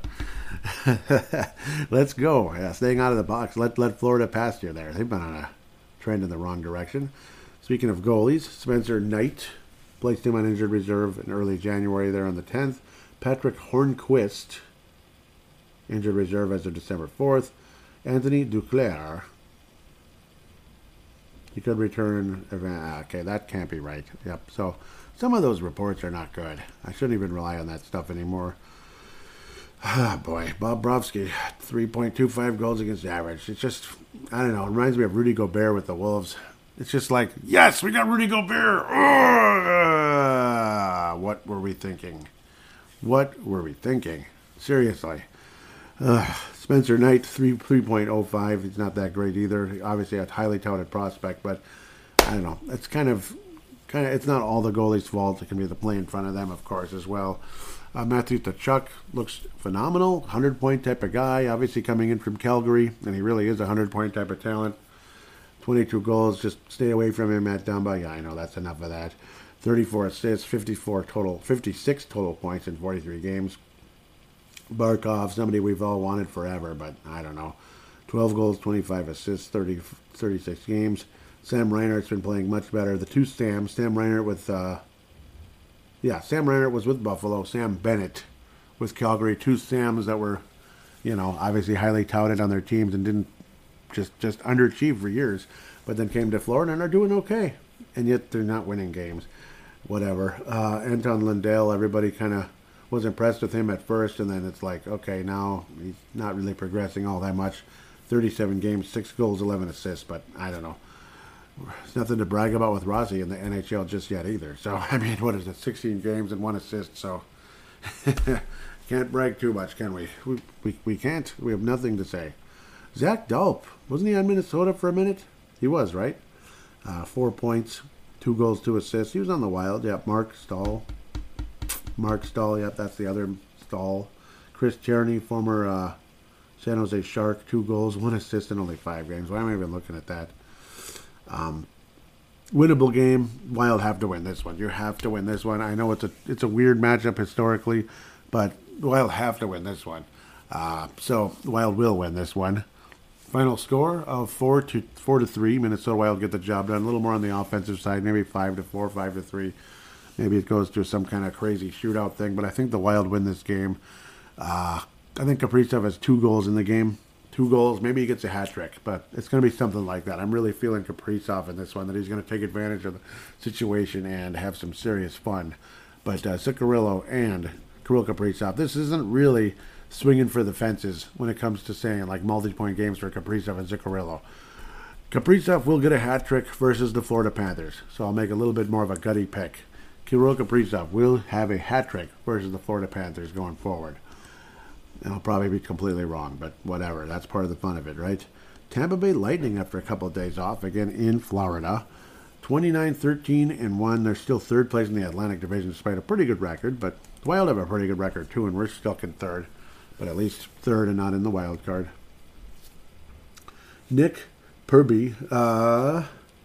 Let's go. Yeah, staying out of the box. Let, let Florida pass you there. They've been on a trend in the wrong direction. Speaking of goalies, Spencer Knight placed him on injured reserve in early January there on the tenth. Patrick Hornquist, injured reserve as of December fourth. Anthony Duclair, he could return. Okay, that can't be right. Yep. So some of those reports are not good. I shouldn't even rely on that stuff anymore. Ah, boy. Bobrovsky, three point two five goals against average. It's just, I don't know. It reminds me of Rudy Gobert with the Wolves. It's just like, yes, we got Rudy Gobert. Uh, what were we thinking? What were we thinking? Seriously. Uh, Spencer Knight, three point oh five. He's not that great either. Obviously, a highly touted prospect, but I don't know. It's kind of, kind of. It's not all the goalie's fault. It can be the play in front of them, of course, as well. Uh, Matthew Tkachuk looks phenomenal. one hundred point type of guy. Obviously coming in from Calgary, and he really is a one hundred point type of talent. twenty-two goals. Just stay away from him, Matt Dumba. Yeah, I know that's enough of that. thirty-four assists, fifty-four total, fifty-six total points in forty-three games. Barkov, somebody we've all wanted forever, but I don't know. twelve goals, twenty-five assists, thirty, thirty-six games. Sam Reinhart's been playing much better. The two Sams, Sam Reinhart with, uh, yeah, Sam Reinhart was with Buffalo. Sam Bennett with Calgary. Two Sams that were, you know, obviously highly touted on their teams and didn't just, just underachieve for years, but then came to Florida and are doing okay. And yet they're not winning games. Whatever. Uh, Anton Lundell, everybody kind of was impressed with him at first, and then it's like, okay, now he's not really progressing all that much. thirty-seven games, six goals, eleven assists, but I don't know. There's nothing to brag about with Rossi in the N H L just yet either. So, I mean, what is it, sixteen games and one assist, so can't brag too much, can we? We, we? we can't. We have nothing to say. Zach Dalp, wasn't he on Minnesota for a minute? He was, right? Uh, four points, two goals, two assists. He was on the Wild. Yep, Mark Stahl. Mark Stahl, yep, that's the other Stahl. Chris Tierney, former uh, San Jose Shark, two goals, one assist in only five games. Why am I even looking at that? Um, winnable game. Wild have to win this one. You have to win this one. I know it's a it's a weird matchup historically, but Wild have to win this one. Uh, so Wild will win this one. Final score of four to four to three. Minnesota Wild get the job done. A little more on the offensive side, maybe five to four, five to three. Maybe it goes to some kind of crazy shootout thing, but I think the Wild win this game. Uh, I think Kaprizov has two goals in the game. Two goals, maybe he gets a hat trick, but it's going to be something like that. I'm really feeling Kaprizov in this one, that he's going to take advantage of the situation and have some serious fun. But uh, Zuccarello and Kirill Kaprizov, this isn't really swinging for the fences when it comes to saying like multi-point games for Kaprizov and Zuccarello. Kaprizov will get a hat trick versus the Florida Panthers, so I'll make a little bit more of a gutty pick. Kirill Kaprizov will have a hat trick versus the Florida Panthers going forward. And I'll probably be completely wrong, but whatever. That's part of the fun of it, right? Tampa Bay Lightning, after a couple of days off, again in Florida. twenty-nine, thirteen, and one. They're still third place in the Atlantic Division despite a pretty good record, but the Wild have a pretty good record too, and we're stuck in third. But at least third and not in the wild card. Nick Purby, uh...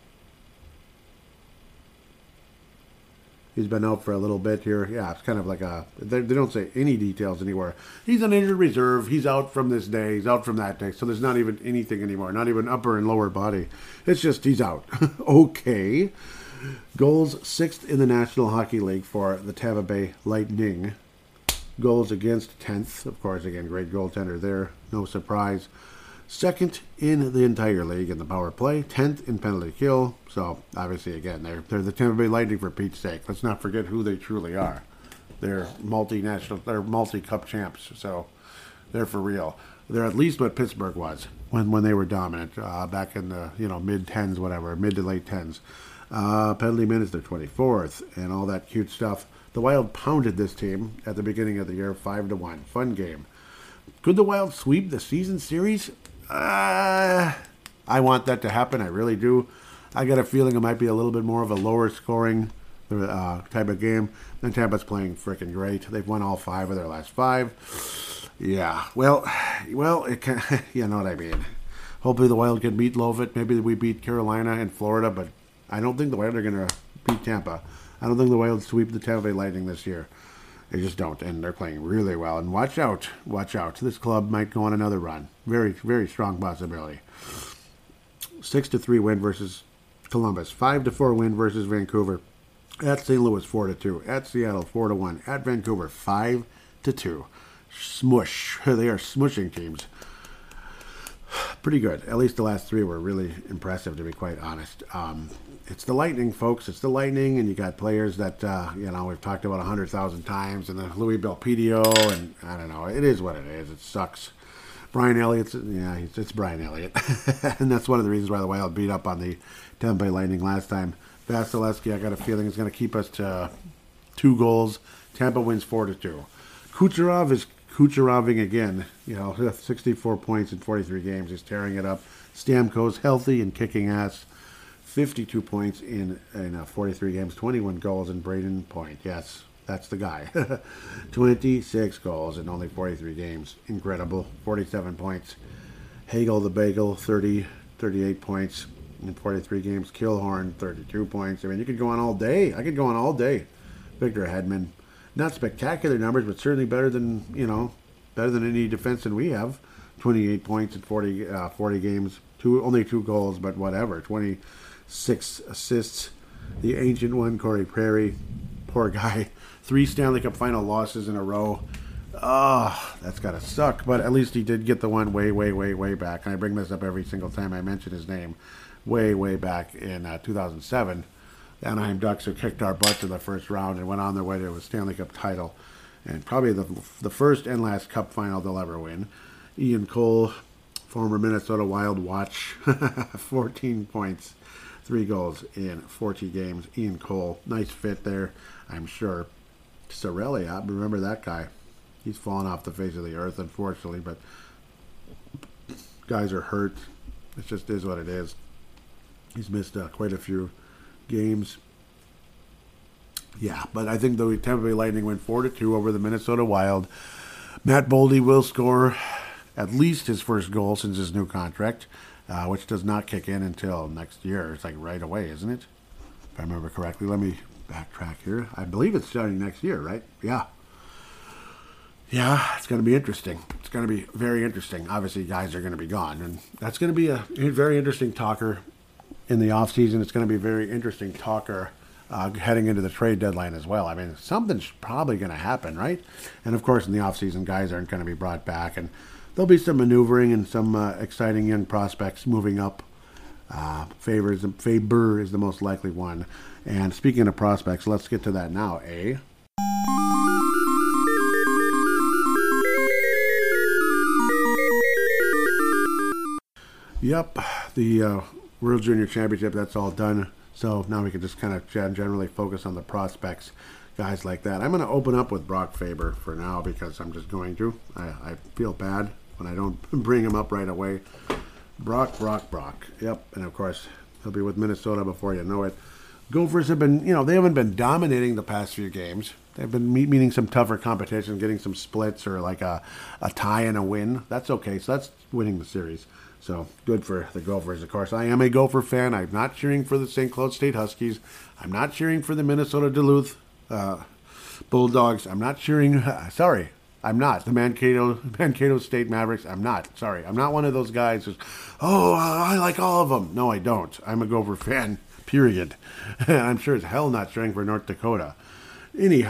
he's been out for a little bit here. Yeah, it's kind of like a... They, they don't say any details anywhere. He's on injured reserve. He's out from this day. He's out from that day. So there's not even anything anymore. Not even upper and lower body. It's just he's out. Okay. Goals sixth in the National Hockey League for the Tampa Bay Lightning. goals against, tenth. Of course, again, great goaltender there. No surprise. Second in the entire league in the power play. tenth in penalty kill. So, obviously, again, they're, they're the Tampa Bay Lightning for Pete's sake. Let's not forget who they truly are. They're multinational, they're multi-cup champs. So, they're for real. They're at least what Pittsburgh was when, when they were dominant uh, back in the you know mid-tens, whatever, mid to late tens. Uh, penalty minutes, they're twenty-fourth, and all that cute stuff. The Wild pounded this team at the beginning of the year, five to one. Fun game. Could the Wild sweep the season series? Uh, I want that to happen. I really do. I got a feeling it might be a little bit more of a lower scoring uh, type of game. And Tampa's playing freaking great. They've won all five of their last five. Yeah, well, well, it can, you know what I mean. Hopefully the Wild can beat Lovett. Maybe we beat Carolina and Florida, but I don't think the Wild are going to beat Tampa. I don't think the Wild sweep the Tampa Bay Lightning this year. They just don't, and they're playing really well. And watch out, watch out. This club might go on another run. Very, very strong possibility. Six to three win versus Columbus. Five to four win versus Vancouver. At Saint Louis, four to two. At Seattle, four to one. At Vancouver, five to two. Smush. They are smushing teams. Pretty good. At least the last three were really impressive, to be quite honest. Um, it's the Lightning, folks. It's the Lightning, and you got players that, uh, you know, we've talked about one hundred thousand times, and the Louis Belpedio, and I don't know. It is what it is. It sucks. Brian Elliott's, yeah, it's, it's Brian Elliott. And that's one of the reasons why the Wild beat up on the Tampa Bay Lightning last time. Vasilevsky, I got a feeling, is going to keep us to two goals. Tampa wins four to two. Kucherov is Kucheroving again. You know, sixty-four points in forty-three games. He's tearing it up. Stamkos healthy and kicking ass. fifty-two points in, in uh, forty-three games. twenty-one goals in Braden Point. Yes, that's the guy. twenty-six goals in only forty-three games. Incredible. forty-seven points. Hagel the Bagel, thirty, thirty-eight points in forty-three games. Killhorn, thirty-two points. I mean, you could go on all day. I could go on all day. Victor Hedman. Not spectacular numbers, but certainly better than, you know, better than any defenseman we have. twenty-eight points in forty, uh, forty games. Two, only two goals, but whatever. twenty-six assists. The ancient one, Corey Perry. Poor guy. Three Stanley Cup final losses in a row. Oh, that's got to suck. But at least he did get the one way, way, way, way back. And I bring this up every single time I mention his name. Way, way back in uh, two thousand seven. The Anaheim Ducks, who kicked our butts in the first round and went on their way to a Stanley Cup title. And probably the the first and last Cup final they'll ever win. Ian Cole, former Minnesota Wild watch. fourteen points, three goals in forty games. Ian Cole, nice fit there, I'm sure. Sorelli, I remember that guy. He's fallen off the face of the earth, unfortunately, but guys are hurt. It just is what it is. He's missed uh, quite a few games. Yeah, but I think the Tampa Bay Lightning went four to two over the Minnesota Wild. Matt Boldy will score at least his first goal since his new contract, uh, which does not kick in until next year. It's like right away, isn't it? If I remember correctly. Let me backtrack here. I believe it's starting next year, right? Yeah. Yeah, it's going to be interesting. It's going to be very interesting. Obviously, guys are going to be gone, and that's going to be a very interesting talker in the offseason. It's going to be a very interesting talker uh, heading into the trade deadline as well. I mean, something's probably going to happen, right? And, of course, in the offseason, guys aren't going to be brought back, and there'll be some maneuvering and some uh, exciting young prospects moving up. Uh, Faber, is, Faber is the most likely one. And speaking of prospects, let's get to that now, eh? Yep, the uh, World Junior Championship, that's all done. So now we can just kind of generally focus on the prospects, guys like that. I'm going to open up with Brock Faber for now because I'm just going to. I, I feel bad when I don't bring him up right away. Brock, Brock, Brock. Yep, and of course, he'll be with Minnesota before you know it. Gophers have been, you know, they haven't been dominating the past few games. They've been meet, meeting some tougher competition, getting some splits or like a, a tie and a win. That's okay. So that's winning the series. So good for the Gophers, of course. I am a Gopher fan. I'm not cheering for the Saint Cloud State Huskies. I'm not cheering for the Minnesota Duluth uh, Bulldogs. I'm not cheering. Uh, sorry, I'm not. The Mankato, Mankato State Mavericks. I'm not. Sorry. I'm not one of those guys who's, oh, I like all of them. No, I don't. I'm a Gopher fan, period. And I'm sure as hell not cheering for North Dakota. Anyhow,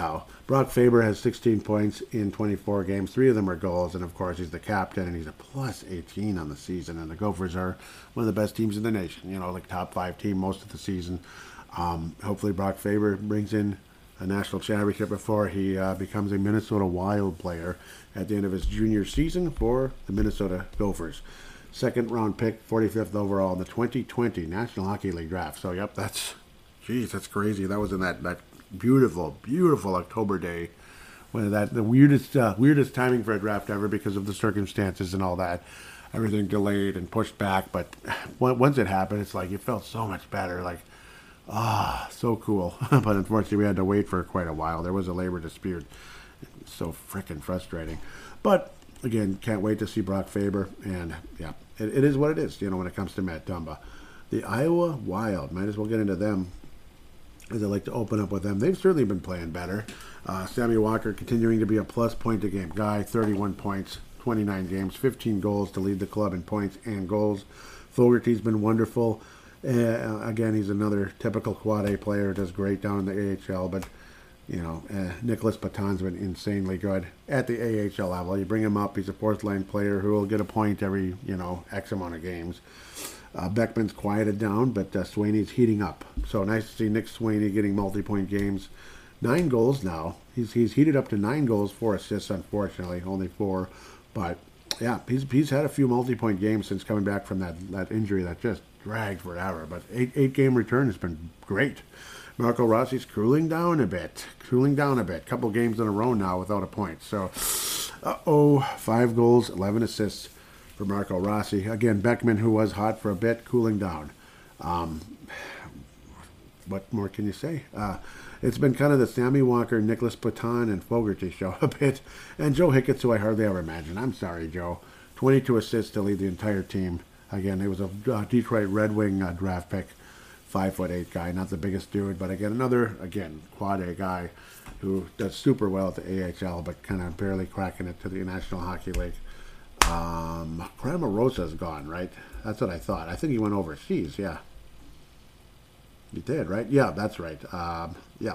Brock Faber has sixteen points in twenty-four games. Three of them are goals, and of course he's the captain, and he's a plus eighteen on the season. And the Gophers are one of the best teams in the nation. You know, like top five team most of the season. Um, hopefully Brock Faber brings in a national championship before he uh, becomes a Minnesota Wild player at the end of his junior season for the Minnesota Gophers. Second round pick, forty-fifth overall in the twenty twenty National Hockey League draft. So, yep, that's, geez, that's crazy. That was in that, that beautiful, beautiful October day. When that the weirdest, uh, weirdest timing for a draft ever because of the circumstances and all that. Everything delayed and pushed back, but once it happened, it's like it felt so much better. Like, ah, so cool. But unfortunately, we had to wait for quite a while. There was a labor dispute. So freaking frustrating. But again, can't wait to see Brock Faber. And yeah, it, it is what it is, you know, when it comes to Matt Dumba. The Iowa Wild, might as well get into them, as I like to open up with them. They've certainly been playing better. Uh, Sammy Walker continuing to be a plus point a game guy, thirty-one points, twenty-nine games, fifteen goals to lead the club in points and goals. Fogarty's been wonderful. Uh, again, he's another typical quad A player, does great down in the A H L, but you know, uh, Nicholas Paton's been insanely good at the A H L level. You bring him up, he's a fourth line player who will get a point every, you know, X amount of games. Uh, Beckman's quieted down, but uh, Sweeney's heating up. So nice to see Nick Sweeney getting multi-point games. Nine goals now. He's he's heated up to nine goals, four assists, unfortunately, only four. But yeah, he's he's had a few multi-point games since coming back from that, that injury that just dragged forever. But eight eight game return has been great. Marco Rossi's cooling down a bit, cooling down a bit. Couple games in a row now without a point. So, uh-oh, five goals, eleven assists for Marco Rossi. Again, Beckman, who was hot for a bit, cooling down. Um, what more can you say? Uh, it's been kind of the Sammy Walker, Nicholas Paton, and Fogarty show a bit. And Joe Hicketts, who I hardly ever imagined. I'm sorry, Joe. twenty-two assists to lead the entire team. Again, it was a uh, Detroit Red Wing uh, draft pick. Five foot eight guy, not the biggest dude, but again, another, again, quad A guy who does super well at the A H L, but kind of barely cracking it to the National Hockey League. Um, Cramarosa's gone, right? That's what I thought. I think he went overseas, yeah. He did, right? Yeah, that's right. Um, yeah.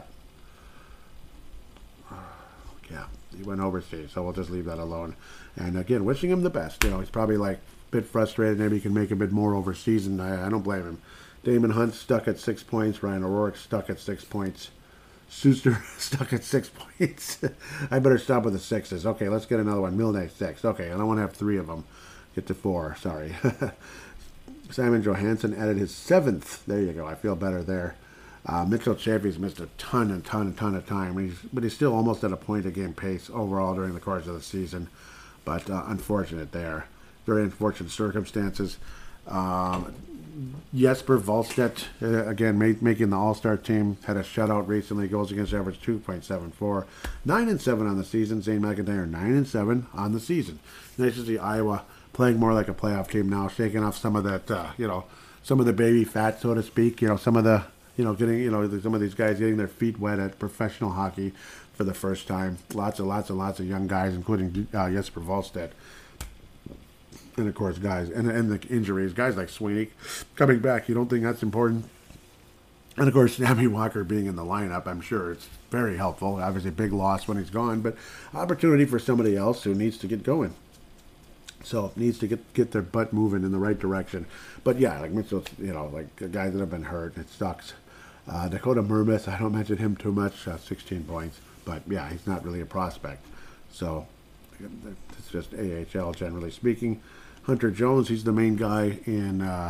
Yeah, he went overseas, so we'll just leave that alone. And again, wishing him the best. You know, he's probably like a bit frustrated. Maybe he can make a bit more overseas, and I, I don't blame him. Damon Hunt stuck at six points. Ryan O'Rourke stuck at six points. Suster stuck at six points. I better stop with the sixes. Okay, let's get another one. Milne, six. Okay, I don't want to have three of them. Get to four. Sorry. Simon Johansson added his seventh. There you go. I feel better there. Uh, Mitchell Chaffee's missed a ton and ton and ton of time. He's, but he's still almost at a point a game pace overall during the course of the season. But uh, unfortunate there. Very unfortunate circumstances. Um, Jesper Wallstedt, uh, again, made, making the All-Star team, had a shutout recently, goals against average two point seven four. nine and seven on the season. Zane McIntyre, nine and seven on the season. Nice to see Iowa playing more like a playoff team now, shaking off some of that, uh, you know, some of the baby fat, so to speak. You know, some of the, you know, getting, you know, some of these guys getting their feet wet at professional hockey for the first time. Lots and lots and lots of young guys, including uh, Jesper Wallstedt. And, of course, guys, and, and the injuries, guys like Sweeney coming back, you don't think that's important? And, of course, Sammy Walker being in the lineup, I'm sure it's very helpful. Obviously, big loss when he's gone, but opportunity for somebody else who needs to get going. So, needs to get, get their butt moving in the right direction. But, yeah, like Mitchell, you know, like guys that have been hurt, it sucks. Uh, Dakota Mermis, I don't mention him too much, uh, sixteen points. But, yeah, he's not really a prospect. So, it's just A H L, generally speaking. Hunter Jones, he's the main guy in uh,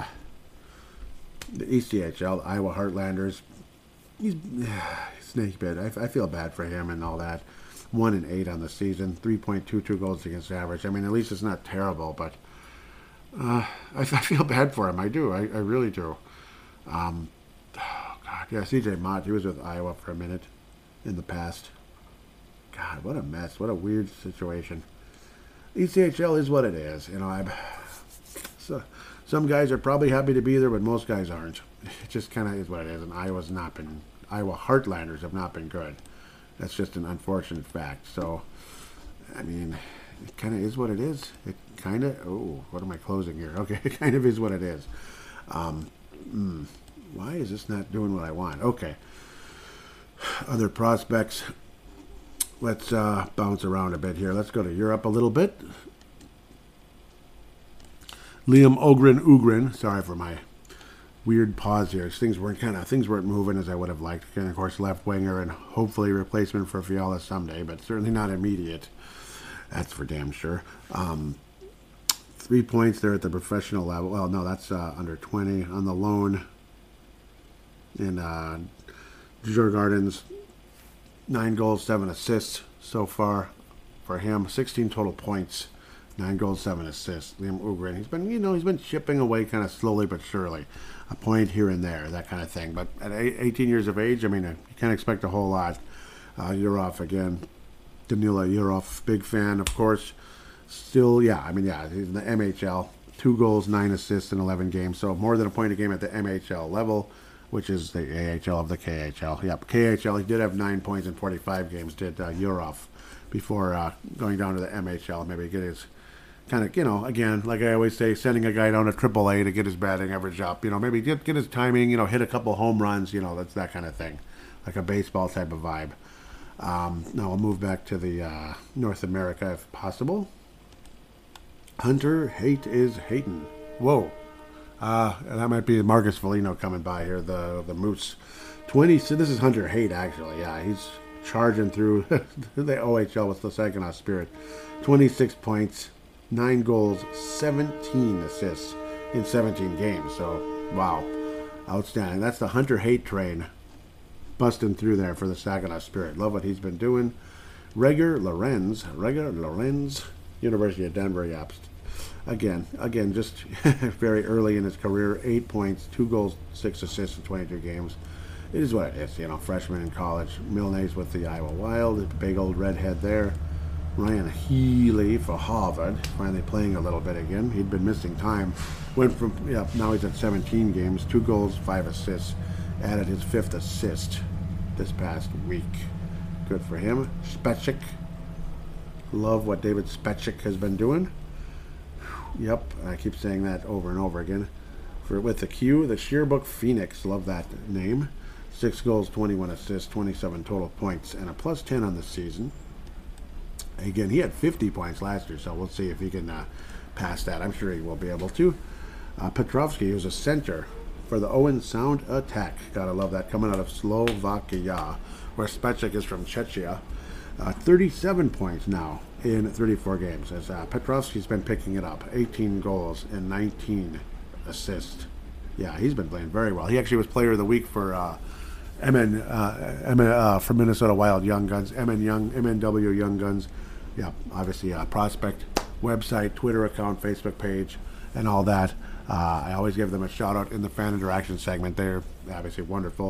the E C H L, Iowa Heartlanders. He's uh, snake bit. I, I feel bad for him and all that. One and eight on the season, three point two two goals against average. I mean, at least it's not terrible, but uh, I, I feel bad for him. I do. I, I really do. Um, oh God, yeah, C J Mott, he was with Iowa for a minute in the past. God, what a mess. What a weird situation. E C H L is what it is. You know, I'm, so, some guys are probably happy to be there, but most guys aren't. It just kind of is what it is. And Iowa's not been, Iowa Heartlanders have not been good. That's just an unfortunate fact. So, I mean, it kind of is what it is. It kind of, oh, what am I closing here? Okay, it kind of is what it is. Um, mm, why is this not doing what I want? Okay. Other prospects. let's uh, bounce around a bit here. Let's go to Europe a little bit. Liam Ogren Ugrin. Sorry for my weird pause here. Things weren't kind of things weren't moving as I would have liked. And of course, left winger and hopefully replacement for Fiala someday, but certainly not immediate. That's for damn sure. Um, three points there at the professional level. Well, no, that's uh, under twenty on the loan in uh, Djurgårdens. Nine goals, seven assists so far for him. sixteen total points. Nine goals, seven assists. Liam Ugrin. He's been, you know, he's been chipping away kind of slowly but surely. A point here and there, that kind of thing. But at eighteen years of age, I mean, you can't expect a whole lot. Uh, Yurov again. Danila Yurov, big fan, of course. Still, yeah, I mean, yeah, he's in the M H L. Two goals, nine assists in eleven games. So more than a point a game at the M H L level, which is the A H L of the K H L. Yep, K H L, he did have nine points in forty-five games, did uh, Yurov, before uh, going down to the M H L. Maybe get his kind of, you know, again, like I always say, sending a guy down to triple A to get his batting average up. You know, maybe get, get his timing, you know, hit a couple home runs, you know, that's that kind of thing. Like a baseball type of vibe. Um, now we'll move back to the uh, North America if possible. Hunter Haight is hating. Whoa. Uh, that might be Marcus Foligno coming by here, the the Moose. twenty, so this is Hunter Haight, actually. Yeah, he's charging through the O H L with the Saginaw Spirit. twenty-six points, nine goals, seventeen assists in seventeen games. So, wow. Outstanding. That's the Hunter Haight train busting through there for the Saginaw Spirit. Love what he's been doing. Reger Lorenz, Reger Lorenz, University of Denver, yep. Again, again, just very early in his career, eight points, two goals, six assists in twenty-two games. It is what it is, you know, freshman in college. Milne's with the Iowa Wild, the big old redhead there. Ryan Healy for Harvard, finally playing a little bit again. He'd been missing time. Went from, yeah, now he's at seventeen games, two goals, five assists. Added his fifth assist this past week. Good for him. Specik. Love what David Specik has been doing. Yep, I keep saying that over and over again. For with the Q, the Shearbook Phoenix. Love that name. Six goals, twenty-one assists, twenty-seven total points, and a plus ten on the season. Again, he had fifty points last year, so we'll see if he can uh, pass that. I'm sure he will be able to. Uh, Petrovsky, who's a center for the Owen Sound Attack. Gotta love that. Coming out of Slovakia, where Specik is from Czechia. Uh, thirty-seven points now in thirty-four games. As uh, Petrovsky's been picking it up. eighteen goals and nineteen assists. Yeah, he's been playing very well. He actually was Player of the Week for uh, M N uh, M N uh, for Minnesota Wild Young Guns. M N Young M N W Young Guns. Yeah, obviously a prospect website, Twitter account, Facebook page, and all that. Uh, I always give them a shout out in the fan interaction segment. They're obviously wonderful.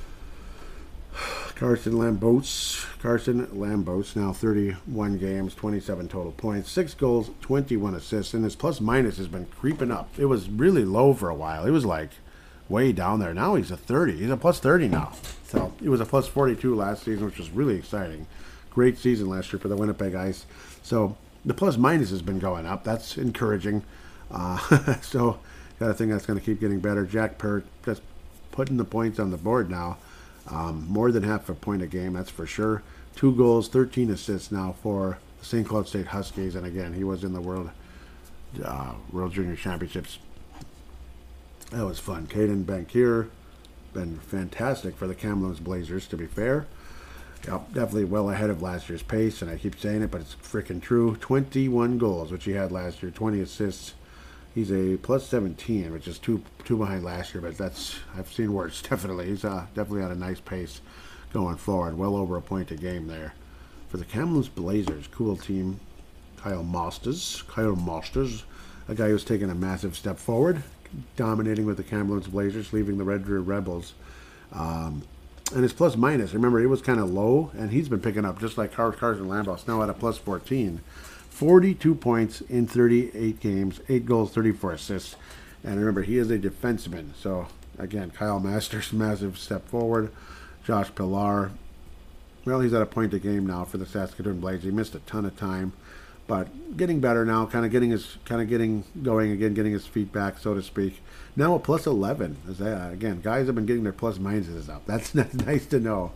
Carson Lambos, Carson Lambos, now thirty-one games, twenty-seven total points, six goals, twenty-one assists, and his plus minus has been creeping up. It was really low for a while. It was like way down there. Now he's a thirty. He's a plus thirty now. So he was a plus forty-two last season, which was really exciting. Great season last year for the Winnipeg Ice. So the plus minus has been going up. That's encouraging. Uh, so got to think that's going to keep getting better. Jack Pert just putting the points on the board now. Um, more than half a point a game, that's for sure. Two goals, thirteen assists now for the Saint Cloud State Huskies. And again, he was in the World uh, World Junior Championships. That was fun. Caden Bankir, been fantastic for the Kamloops Blazers, to be fair. Yep, definitely well ahead of last year's pace, and I keep saying it, but it's freaking true. twenty-one goals, which he had last year, twenty assists. He's a plus seventeen, which is two two behind last year, but that's, I've seen worse, definitely. He's uh, definitely on a nice pace going forward. Well over a point a game there. For the Kamloops Blazers, cool team. Kyle Masters, Kyle Masters, a guy who's taken a massive step forward, dominating with the Kamloops Blazers, leaving the Red Deer Rebels. Um, and his plus minus, remember, he was kind of low, and he's been picking up just like Carson Lambos, now at a plus fourteen. forty-two points in thirty-eight games, eight goals, thirty-four assists. And remember, he is a defenseman. So, again, Kyle Masters, massive step forward. Josh Pilar, well, he's at a point a game now for the Saskatoon Blades. He missed a ton of time, but getting better now, kind of getting his, kind of getting going again, getting his feet back, so to speak. Now a plus eleven. As that, again, guys have been getting their plus minuses up. That's, that's nice to know.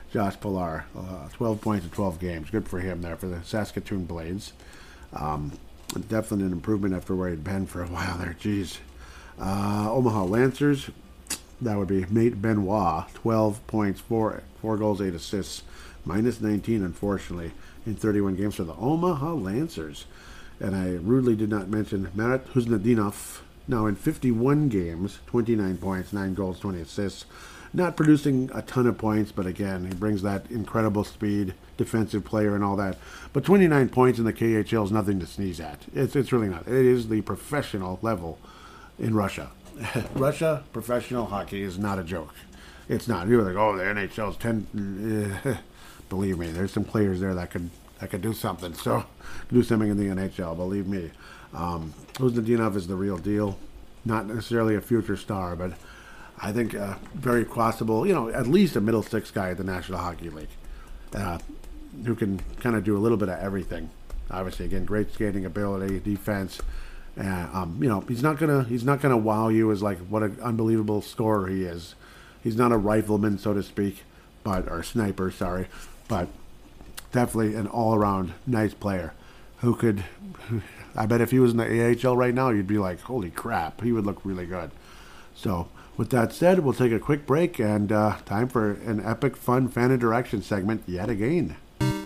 Josh Pilar, uh, twelve points in twelve games. Good for him there for the Saskatoon Blades. Um, definitely an improvement after where he'd been for a while there. Jeez. Uh, Omaha Lancers, that would be Nate Benoit, twelve points, four, four goals, eight assists. Minus nineteen, unfortunately, in thirty-one games for the Omaha Lancers. And I rudely did not mention Marat Huznadinov, now in fifty-one games, twenty-nine points, nine goals, twenty assists. Not producing a ton of points, but again, he brings that incredible speed, defensive player and all that. But twenty-nine points in the K H L is nothing to sneeze at. It's, it's really not. It is the professional level in Russia. Russia, professional hockey is not a joke. It's not. You're like, oh, the N H L's ten... Believe me, there's some players there that could that could do something. So, do something in the N H L. Believe me. Um, Huznadinov is the real deal. Not necessarily a future star, but I think uh, very possible. You know, at least a middle six guy at the National Hockey League, uh, who can kind of do a little bit of everything. Obviously, again, great skating ability, defense. Uh, um, you know, he's not gonna he's not gonna wow you as like what an unbelievable scorer he is. He's not a rifleman, so to speak, but or sniper. Sorry. But definitely an all-around nice player who could, I bet if he was in the A H L right now, you'd be like, holy crap, he would look really good. So with that said, we'll take a quick break and uh, time for an epic, fun fan interaction segment yet again.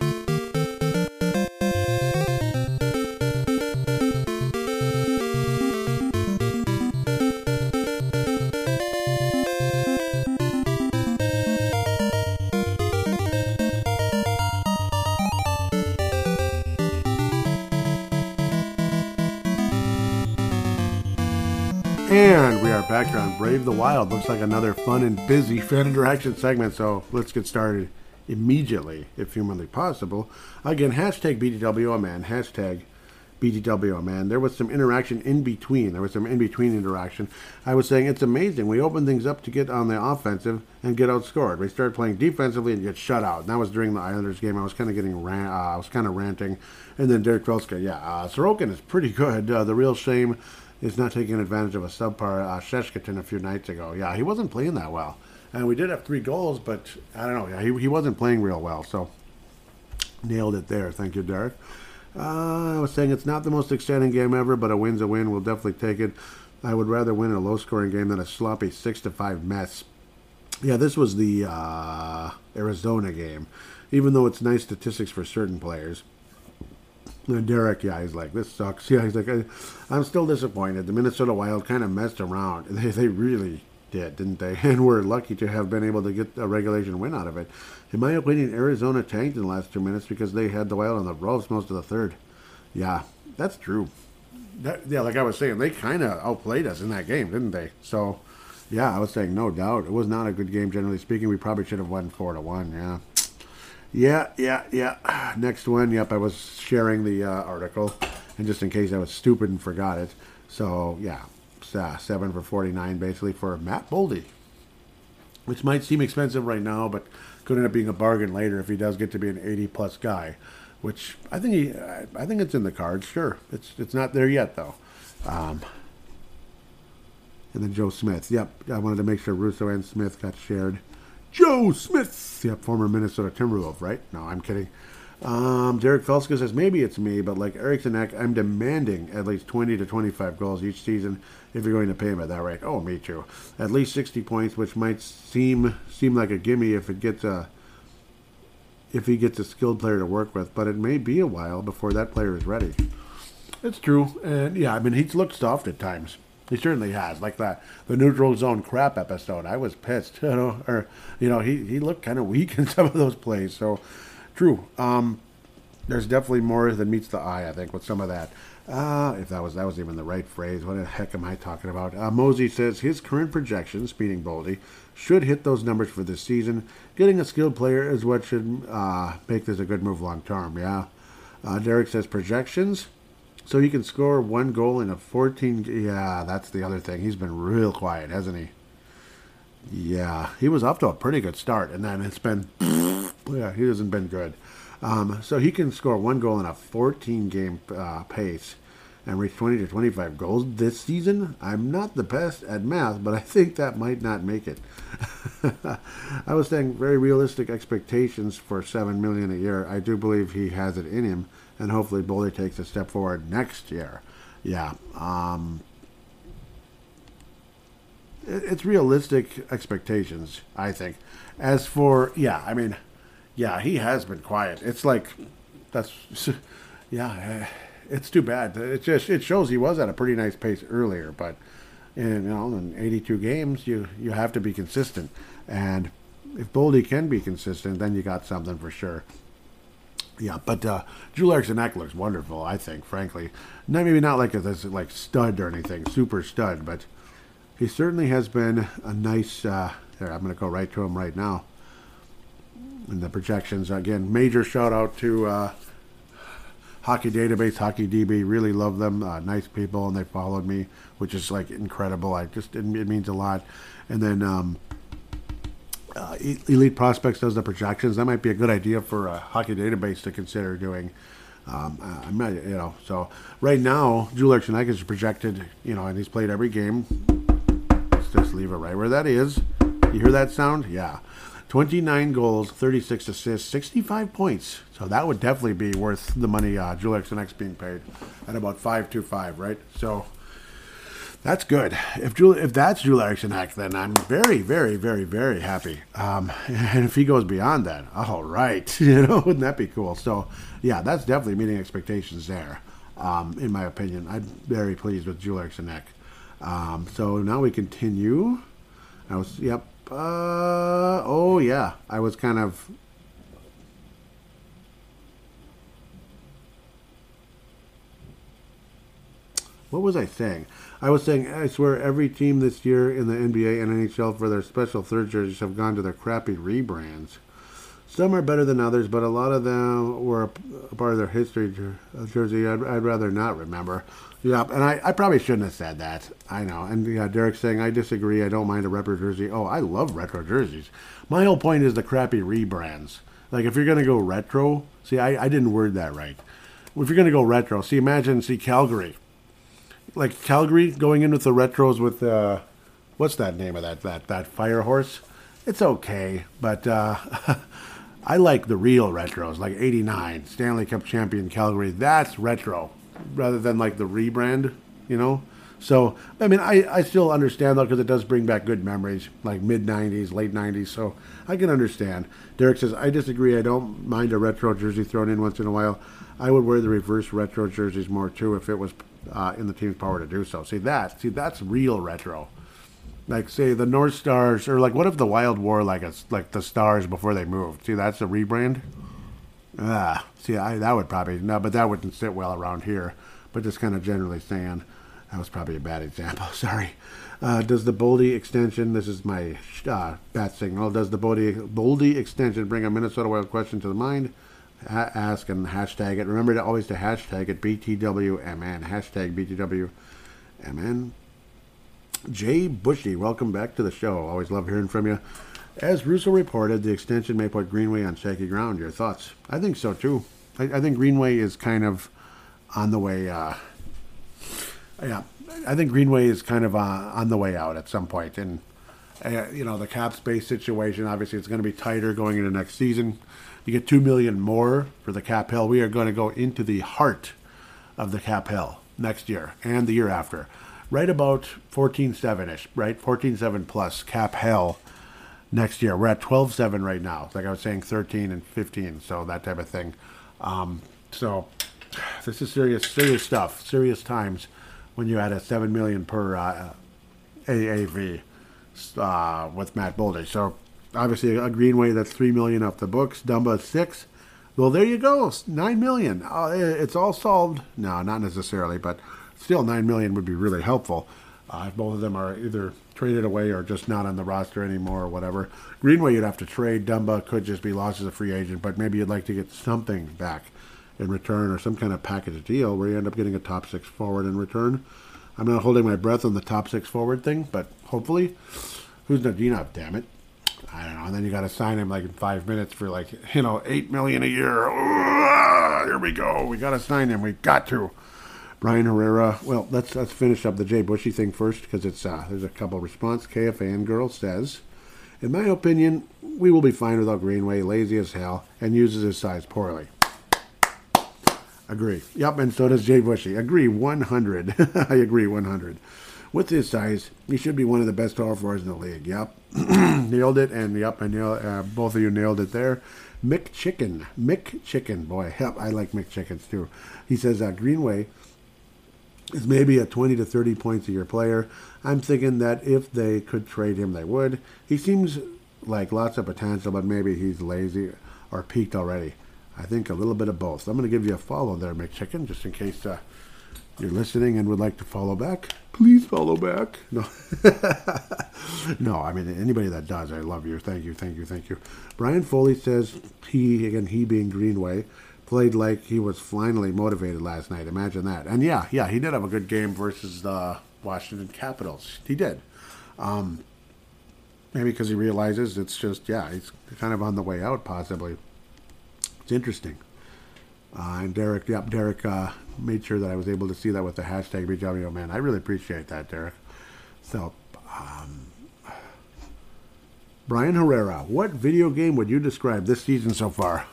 And we are back here on Brave the Wild. Looks like another fun and busy fan interaction segment, so let's get started immediately, if humanly possible. Again, hashtag B T W O man, hashtag B T W O man. There was some interaction in between. There was some in-between interaction. I was saying it's amazing. We open things up to get on the offensive and get outscored. We started playing defensively and get shut out. And that was during the Islanders game. I was kind of getting ran- uh, I was kind of ranting. And then Derek Velska, yeah, uh, Sorokin is pretty good. Uh, the real shame is not taking advantage of a subpar uh, Sheshkatin a few nights ago. Yeah, he wasn't playing that well. And we did have three goals, but I don't know. Yeah, he, he wasn't playing real well. So, nailed it there. Thank you, Derek. Uh, I was saying it's not the most exciting game ever, but a win's a win. We'll definitely take it. I would rather win a low-scoring game than a sloppy six to five mess. Yeah, this was the uh, Arizona game. Even though it's nice statistics for certain players. And Derek, yeah, he's like, this sucks. Yeah, he's like, I, I'm still disappointed. The Minnesota Wild kind of messed around. They, they really did, didn't they? And we're lucky to have been able to get a regulation win out of it. In my opinion, Arizona tanked in the last two minutes because they had the Wild on the ropes most of the third. Yeah, that's true. That, yeah, like I was saying, they kind of outplayed us in that game, didn't they? So, yeah, I was saying, no doubt. It was not a good game, generally speaking. We probably should have won four to one, yeah. Yeah, yeah, yeah. Next one, yep, I was sharing the uh, article, and just in case I was stupid and forgot it. So, yeah, uh, seven for forty-nine, basically, for Matt Boldy, which might seem expensive right now, but could end up being a bargain later if he does get to be an eighty-plus guy, which I think he, I think it's in the cards, sure. It's it's not there yet, though. Um, and then Joe Smith, yep, I wanted to make sure Russo and Smith got shared. Joe Smith, yep, former Minnesota Timberwolf, right? No, I'm kidding. Um, Derek Felska says, maybe it's me, but like Eriksson Ek, I'm demanding at least twenty to twenty-five goals each season if you're going to pay him at that rate. Oh, me too. At least sixty points, which might seem seem like a gimme if it gets a if he gets a skilled player to work with, but it may be a while before that player is ready. It's true, and yeah, I mean, he's looked soft at times. He certainly has, like that the neutral zone crap episode. I was pissed, you know, or you know, he, he looked kind of weak in some of those plays. So, true. Um, there's definitely more than meets the eye, I think, with some of that. Uh, if that was that was even the right phrase, what the heck am I talking about? Uh, Mosey says his current projections, speeding Boldy, should hit those numbers for this season. Getting a skilled player is what should uh, make this a good move long term. Yeah. Uh, Derek says projections. So he can score one goal in a fourteen... Yeah, that's the other thing. He's been real quiet, hasn't he? Yeah, he was off to a pretty good start, and then it's been... Yeah, he hasn't been good. Um, so he can score one goal in a fourteen-game uh, pace. and reach twenty to twenty-five goals this season? I'm not the best at math, but I think that might not make it. I was saying very realistic expectations for seven million dollars a year. I do believe he has it in him, and hopefully Boldy takes a step forward next year. Yeah. Um, it, it's realistic expectations, I think. As for, yeah, I mean, yeah, he has been quiet. It's like, that's, yeah, it's too bad. It just, it shows he was at a pretty nice pace earlier, but, in, you know, in eighty-two games, you, you have to be consistent. And if Boldy can be consistent, then you got something for sure. Yeah, but uh, Joel Eriksson Ek looks wonderful, I think, frankly. Not, maybe not like a this, like stud or anything, super stud, but he certainly has been a nice, uh, there, I'm going to go right to him right now. And the projections, again, major shout out to uh, Hockey Database, Hockey D B, really love them, uh, nice people, and they followed me, which is like incredible. I just, it, it means a lot. And then um, uh, Elite Prospects does the projections. That might be a good idea for a Hockey Database to consider doing. Um, I might, you know, so right now, Joel Eriksson Ek is projected, you know, and he's played every game. Let's just leave it right where that is. You hear that sound? Yeah. twenty-nine goals, thirty-six assists, sixty-five points. So that would definitely be worth the money uh, Joel Eriksson Ek's being paid at about five twenty-five, right? So that's good. If Joel, if that's Joel Eriksson Ek, then I'm very, very, very, very happy. Um, and if he goes beyond that, all right, you know, wouldn't that be cool? So yeah, that's definitely meeting expectations there. Um, in my opinion, I'm very pleased with Joel Eriksson Ek. Um, so now we continue. I was, yep. Uh, oh, yeah. I was kind of... What was I saying? I was saying, I swear, every team this year in the N B A and N H L for their special third jerseys have gone to their crappy rebrands. Some are better than others, but a lot of them were a part of their history jersey I'd, I'd rather not remember. Yeah, and I, I probably shouldn't have said that. I know. And yeah, Derek's saying, I disagree. I don't mind a retro jersey. Oh, I love retro jerseys. My whole point is the crappy rebrands. Like, if you're going to go retro, see, I, I didn't word that right. If you're going to go retro, see, imagine, see, Calgary. Like, Calgary going in with the retros with, uh, what's that name of that, that, that fire horse? It's okay, but, uh... I like the real retros, like eighty-nine, Stanley Cup champion Calgary. That's retro, rather than like the rebrand, you know? So, I mean, I, I still understand, though, because it does bring back good memories, like mid-nineties, late nineties, so I can understand. Derek says, I disagree. I don't mind a retro jersey thrown in once in a while. I would wear the reverse retro jerseys more, too, if it was uh, in the team's power to do so. See, that, see, that's real retro. Like, say, the North Stars, or like, what if the Wild wore like a, like the Stars before they moved? See, that's a rebrand? Ah, see, I, that would probably, no, but that wouldn't sit well around here. But just kind of generally saying, that was probably a bad example, sorry. Uh, does the Boldy extension, this is my uh, bat signal, does the Boldy, Boldy extension bring a Minnesota Wild question to the mind? Ha- ask and hashtag it. Remember to always to hashtag it, B T W M N, hashtag B T W M N. Jay Bushy, welcome back to the show. Always love hearing from you. As Russo reported, the extension may put Greenway on shaky ground. Your thoughts? I think so, too. I, I think Greenway is kind of on the way... Uh, yeah, I think Greenway is kind of uh, on the way out at some point. And, uh, you know, the cap space situation, obviously, it's going to be tighter going into next season. You get two million dollars more for the cap hell. We are going to go into the heart of the cap hell next year and the year after. Right about fourteen seven-ish, right? fourteen seven plus cap hell next year. We're at twelve seven right now. Like I was saying, thirteen and fifteen, so that type of thing. Um, so this is serious, serious stuff, serious times when you add a seven million dollars per uh, A A V uh, with Matt Boldy. So obviously a Greenway, that's three million dollars off the books. Dumba, six. Well, there you go, nine million dollars. Uh, it's all solved. No, not necessarily, but... Still, nine million dollars would be really helpful uh, if both of them are either traded away or just not on the roster anymore or whatever. Greenway, you'd have to trade. Dumba could just be lost as a free agent, but maybe you'd like to get something back in return or some kind of package deal where you end up getting a top six forward in return. I'm not holding my breath on the top six forward thing, but hopefully. Who's Nadinov, damn it? I don't know. And then you got to sign him like in five minutes for like, you know, eight million dollars a year. Ugh, here we go. We got to sign him. We got to. Brian Herrera. Well, let's let's finish up the Jay Bushy thing first because it's uh, there's a couple of response. K F A N girl says, in my opinion, we will be fine without Greenway. Lazy as hell and uses his size poorly. Agree. Yep, and so does Jay Bushy. Agree one hundred. I agree one hundred. With his size, he should be one of the best power forwards in the league. Yep. Nailed it, and yep, I nailed, uh, both of you nailed it there. Mick Chicken. Mick Chicken. Boy, yep, I like Mick Chickens too. He says uh, Greenway is maybe a twenty to thirty points a year player. I'm thinking that if they could trade him, they would. He seems like lots of potential, but maybe he's lazy or peaked already. I think a little bit of both. I'm going to give you a follow there, McChicken, just in case uh, you're listening and would like to follow back. Please follow back. No, no. I mean, anybody that does, I love you. Thank you, thank you, thank you. Brian Foley says he, again, he being Greenway, played like he was finally motivated last night. Imagine that. And yeah, yeah, he did have a good game versus the Washington Capitals. He did. Um, maybe because he realizes it's just, yeah, he's kind of on the way out, possibly. It's interesting. Uh, and Derek, yep, Derek uh, made sure that I was able to see that with the hashtag B W O man. I really appreciate that, Derek. So, um, Brian Herrera, what video game would you describe this season so far?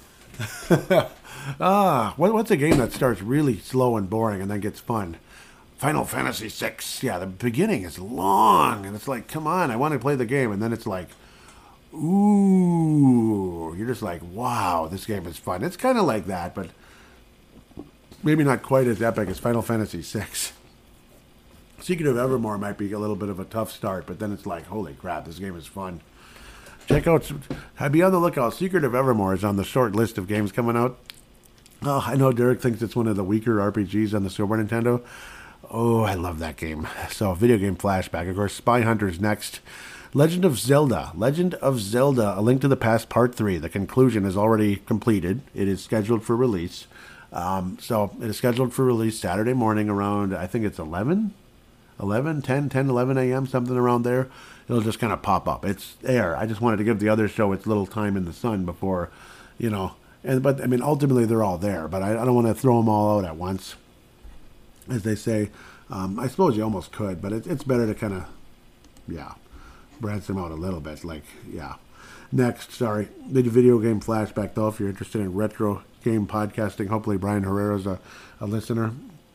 ah, what, what's a game that starts really slow and boring and then gets fun? Final Fantasy six. Yeah, the beginning is long, and it's like, come on, I want to play the game, and then it's like, ooh, you're just like, wow, this game is fun. It's kind of like that, but maybe not quite as epic as Final Fantasy six. Secret of Evermore might be a little bit of a tough start, but then it's like, holy crap, this game is fun. Check out, be on the lookout. Secret of Evermore is on the short list of games coming out. Oh, I know Derek thinks it's one of the weaker R P Gs on the Super Nintendo. Oh, I love that game. So, video game flashback. Of course, Spy Hunter's next. Legend of Zelda. Legend of Zelda, A Link to the Past Part three. The conclusion is already completed. It is scheduled for release. Um, so, it is scheduled for release Saturday morning around, I think it's eleven? eleven, ten, ten, eleven a.m., something around there. It'll just kind of pop up. It's air. I just wanted to give the other show its little time in the sun before, you know. And But, I mean, ultimately they're all there. But I, I don't want to throw them all out at once, as they say. Um, I suppose you almost could, but it, it's better to kind of, yeah, branch them out a little bit. Like, yeah. Next, sorry, the video game flashback, though, if you're interested in retro game podcasting. Hopefully Brian Herrera's a, a listener.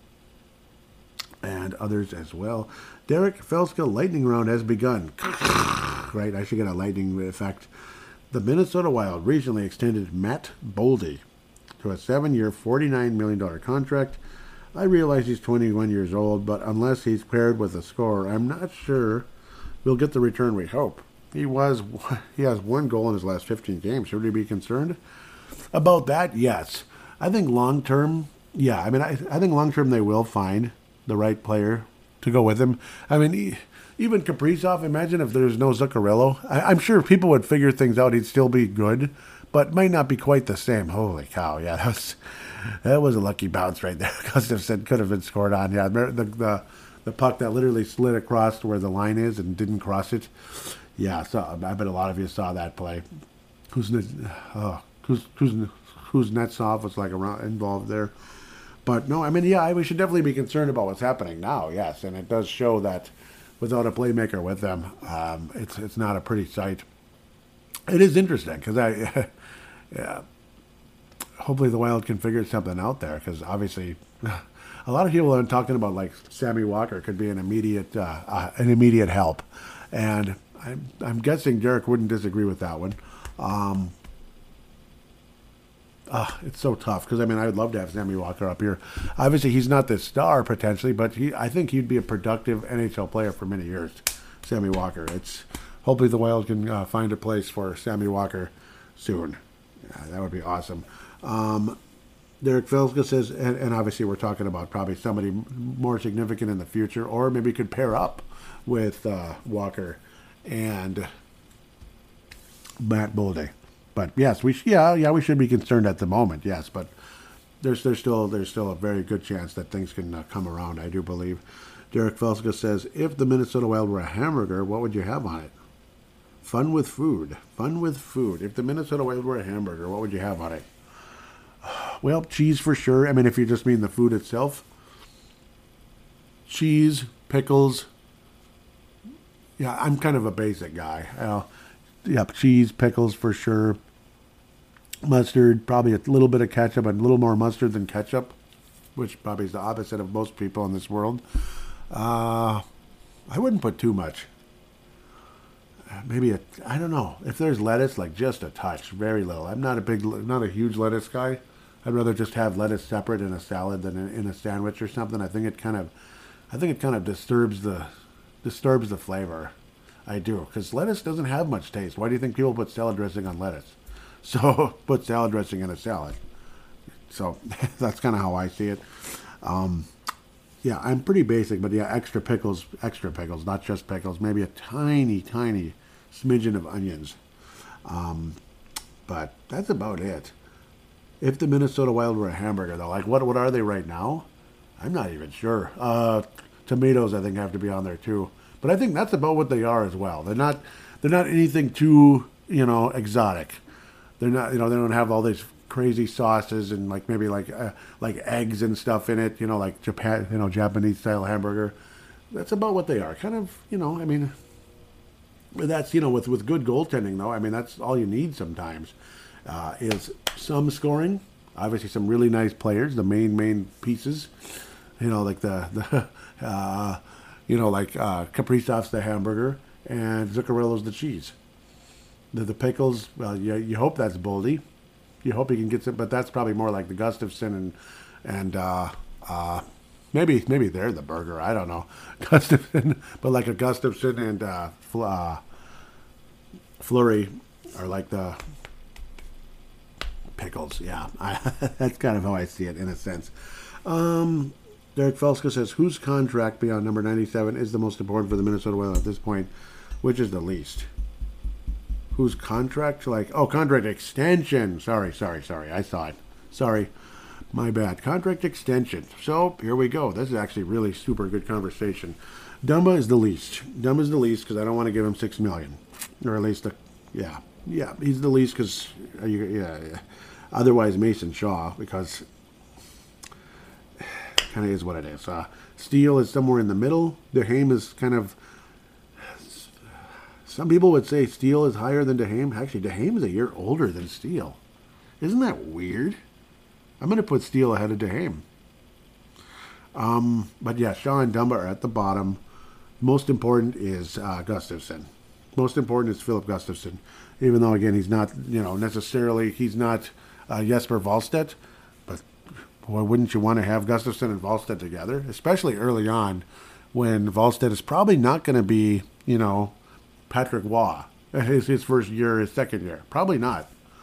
And others as well. Derek Felska, lightning round has begun. Right, I should get a lightning effect. The Minnesota Wild recently extended Matt Boldy to a seven-year, forty-nine million dollars contract. I realize he's twenty-one years old, but unless he's paired with a scorer, I'm not sure we'll get the return we hope. He was he has one goal in his last fifteen games. Should we be concerned about that? Yes. I think long-term, yeah. I mean, I, I think long-term they will find the right player to go with him. I mean, even Kaprizov, imagine if there's no Zuccarello. I, I'm sure people would figure things out. He'd still be good, but might not be quite the same. Holy cow, yeah, that was that was a lucky bounce right there. Gustafsson could have been scored on. Yeah, the, the the puck that literally slid across where the line is and didn't cross it. Yeah, so I bet a lot of you saw that play. Who's oh, who's who's Kuznetsov was like around involved there. But no, I mean, yeah, we should definitely be concerned about what's happening now, yes. And it does show that without a playmaker with them, um, it's it's not a pretty sight. It is interesting because I, yeah, hopefully the Wild can figure something out there because obviously a lot of people have been talking about like Sammy Walker could be an immediate uh, uh, an immediate help, and I'm I'm guessing Derek wouldn't disagree with that one. Um, Uh, it's so tough because I mean I would love to have Sammy Walker up here. Obviously he's not the star potentially, but he I think he'd be a productive N H L player for many years. Sammy Walker. It's hopefully the Wild can uh, find a place for Sammy Walker soon. Yeah, that would be awesome. Um, Derek Felska says, and, and obviously we're talking about probably somebody more significant in the future, or maybe could pair up with uh, Walker and Matt Boldy. But yes, we yeah yeah we should be concerned at the moment. Yes, but there's there's still there's still a very good chance that things can uh, come around. I do believe. Derek Felska says, if the Minnesota Wild were a hamburger, what would you have on it? Fun with food. Fun with food. If the Minnesota Wild were a hamburger, what would you have on it? Well, cheese for sure. I mean, if you just mean the food itself, cheese, pickles. Yeah, I'm kind of a basic guy. Uh, yeah, cheese, pickles for sure. Mustard, probably a little bit of ketchup, a little more mustard than ketchup, which probably is the opposite of most people in this world. Uh, I wouldn't put too much. Maybe a, I don't know. If there's lettuce, like just a touch, very little. I'm not a big, not a huge lettuce guy. I'd rather just have lettuce separate in a salad than in a sandwich or something. I think it kind of, I think it kind of disturbs the, disturbs the flavor. I do, because lettuce doesn't have much taste. Why do you think people put salad dressing on lettuce? So put salad dressing in a salad. So that's kind of how I see it. Um, yeah, I'm pretty basic, but yeah, extra pickles, extra pickles, not just pickles. Maybe a tiny, tiny smidgen of onions. Um, but that's about it. If the Minnesota Wild were a hamburger, though, like what what are they right now? I'm not even sure. Uh, tomatoes, I think, have to be on there too. But I think that's about what they are as well. They're not they're not anything too, you know, exotic. They're not, you know, they don't have all these crazy sauces and like maybe like uh, like eggs and stuff in it, you know, like Japan, you know, Japanese style hamburger. That's about what they are. Kind of, you know, I mean, that's, you know, with with good goaltending though. I mean, that's all you need sometimes. Uh, is some scoring, obviously some really nice players, the main main pieces, you know, like the the uh, you know, like uh, Kaprizov's the hamburger and Zuccarello's the cheese. The, the pickles, well, you, you hope that's Boldy. You hope he can get some, but that's probably more like the Gustafson and and uh, uh, maybe maybe they're the burger. I don't know, Gustafson, but like a Gustafson and uh, Fl- uh, Fleury are like the pickles. Yeah, I, that's kind of how I see it in a sense. Um, Derek Felska says, whose contract beyond number ninety-seven is the most important for the Minnesota Wild at this point? Which is the least? Whose contract? Like, oh, contract extension. Sorry, sorry, sorry. I saw it. Sorry. My bad. Contract extension. So, here we go. This is actually really super good conversation. Dumba is the least. Dumba is the least because I don't want to give him six million dollars. Or at least, a, yeah. Yeah, he's the least because, uh, yeah, yeah. Otherwise, Mason Shaw, because kind of is what it is. Uh, Steele is somewhere in the middle. DeHame is kind of, some people would say Steele is higher than DeHame. Actually, DeHame is a year older than Steele. Isn't that weird? I'm going to put Steele ahead of DeHame. Um, but yeah, Shaw and Dumba are at the bottom. Most important is uh, Gustafson. Most important is Philip Gustafson. Even though, again, he's not, you know, necessarily, he's not uh, Jesper Wallstedt. But boy, wouldn't you want to have Gustafson and Wallstedt together? Especially early on when Wallstedt is probably not going to be, you know, Patrick Waugh, his, his first year, his second year. Probably not.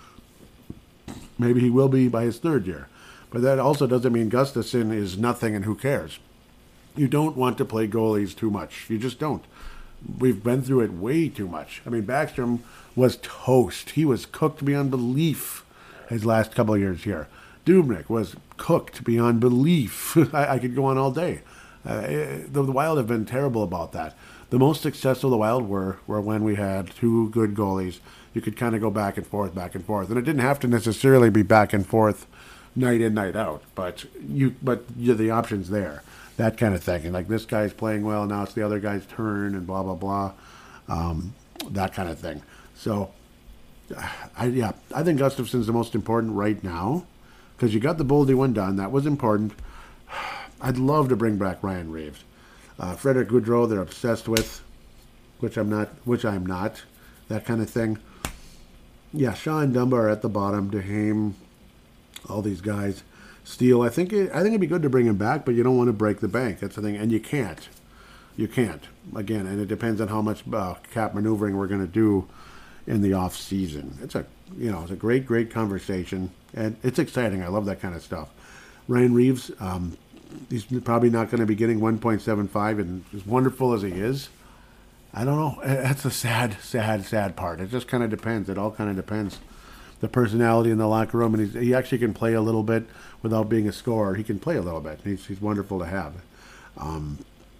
Maybe he will be by his third year. But that also doesn't mean Gustafson is nothing and who cares. You don't want to play goalies too much. You just don't. We've been through it way too much. I mean, Backstrom was toast. He was cooked beyond belief his last couple of years here. Dubnyk was cooked beyond belief. I, I could go on all day. Uh, the, the Wild have been terrible about that. The most successful the Wild were were when we had two good goalies. You could kind of go back and forth, back and forth, and it didn't have to necessarily be back and forth, night in, night out. But you, but you, the options there, that kind of thing. And like this guy's playing well, now it's the other guy's turn, and blah blah blah, um, that kind of thing. So, I yeah, I think Gustafson's the most important right now because you got the Boldy one done. That was important. I'd love to bring back Ryan Reeves. Uh, Frederick Goudreau, they're obsessed with, which I'm not, which I'm not, that kind of thing. Yeah, Shaw and Dumba are at the bottom. DeHame, all these guys. Steele, I think it, I think it'd be good to bring him back, but you don't want to break the bank. That's the thing, and you can't. You can't. Again, and it depends on how much uh, cap maneuvering we're going to do in the off season. It's a, you know, it's a great, great conversation, and it's exciting. I love that kind of stuff. Ryan Reeves. Um, He's probably not going to be getting one point seven five, and as wonderful as he is, I don't know. That's the sad, sad, sad part. It just kind of depends. It all kind of depends. The personality in the locker room, and he's, he actually can play a little bit without being a scorer. He can play a little bit. He's, he's wonderful to have. Um,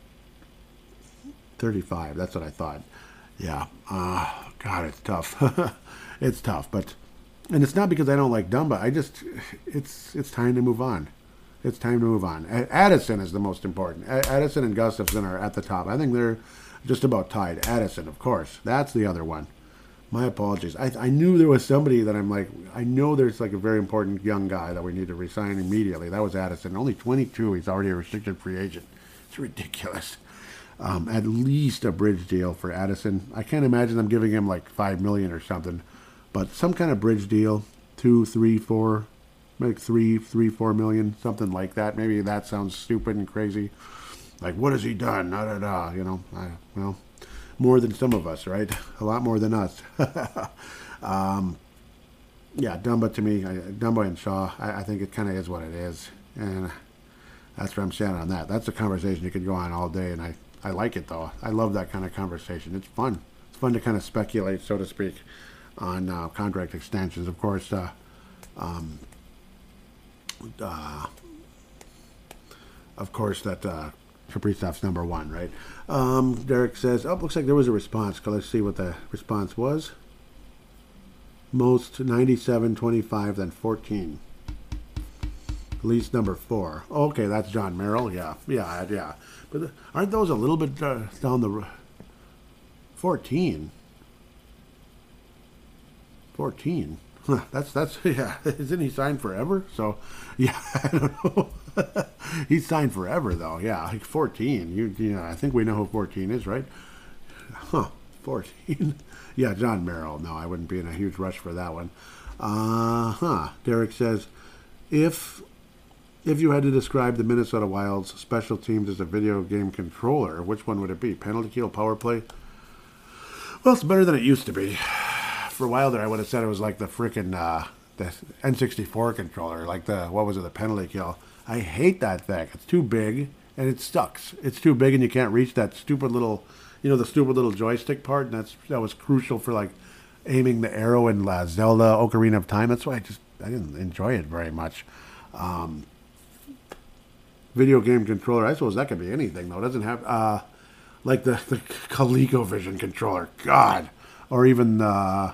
thirty-five, that's what I thought. Yeah. Uh, God, it's tough. It's tough, but, and it's not because I don't like Dumba. I just, it's it's time to move on. It's time to move on. Addison is the most important. Addison and Gustafson are at the top. I think they're just about tied. Addison, of course. That's the other one. My apologies. I, I knew there was somebody that I'm like, I know there's like a very important young guy that we need to resign immediately. That was Addison. Only twenty-two. He's already a restricted free agent. It's ridiculous. Um, at least a bridge deal for Addison. I can't imagine them giving him like five million or something, but some kind of bridge deal, two, three, four, like three, three, four million, something like that. Maybe that sounds stupid and crazy. Like, what has he done? Da da da. You know, I, well, more than some of us, right? A lot more than us. um, yeah, Dumba to me, I, Dumba and Shaw. I, I think it kind of is what it is, and that's where I'm standing on that. That's a conversation you could go on all day, and I. I like it, though. I love that kind of conversation. It's fun. It's fun to kind of speculate, so to speak, on uh, contract extensions. Of course, uh, um, uh, of course, that uh, Kaprizov's number one, right? Um, Derek says, oh, looks like there was a response. Let's see what the response was. Most ninety-seven, twenty-five, then fourteen. Least number four. Okay, that's John Merrill. Yeah, yeah, yeah. But aren't those a little bit uh, down the road? fourteen. fourteen. Huh, that's, that's, yeah. Isn't he signed forever? So, yeah, I don't know. He's signed forever, though. Yeah, like fourteen. You, you know, I think we know who fourteen is, right? Huh, fourteen. Yeah, John Merrill. No, I wouldn't be in a huge rush for that one. Uh huh. Derek says, if. If you had to describe the Minnesota Wild's special teams as a video game controller, which one would it be? Penalty kill, power play? Well, it's better than it used to be. For a while there, I would have said it was like the frickin' uh, the N sixty-four controller, like the, what was it, the penalty kill. I hate that thing. It's too big, and it sucks. It's too big, and you can't reach that stupid little, you know, the stupid little joystick part, and that's that was crucial for, like, aiming the arrow in uh, Zelda Ocarina of Time. That's why I just, I didn't enjoy it very much. Um... Video game controller, I suppose that could be anything, though. It doesn't have, uh, like the, the ColecoVision controller. God. Or even uh,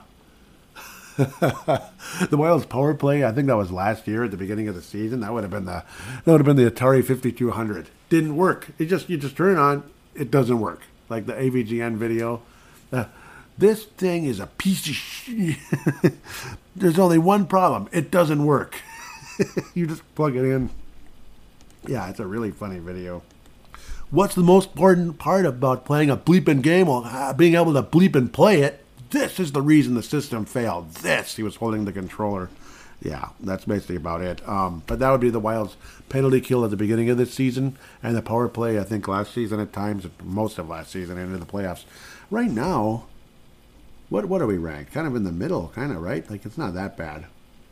the Wild's Power Play. I think that was last year at the beginning of the season. That would have been the that would have been the Atari fifty-two hundred. Didn't work. It just you just turn it on, it doesn't work. Like the A V G N video. Uh, this thing is a piece of shit. There's only one problem. It doesn't work. You just plug it in. Yeah, it's a really funny video. What's the most important part about playing a bleeping game? Well, uh, being able to bleep and play it. This is the reason the system failed. This, he was holding the controller. Yeah, that's basically about it. Um, but that would be the Wild's penalty kill at the beginning of this season, and the power play, I think, last season at times, most of last season, into the playoffs. Right now, what what are we ranked? Kind of in the middle, kind of, right? Like, it's not that bad.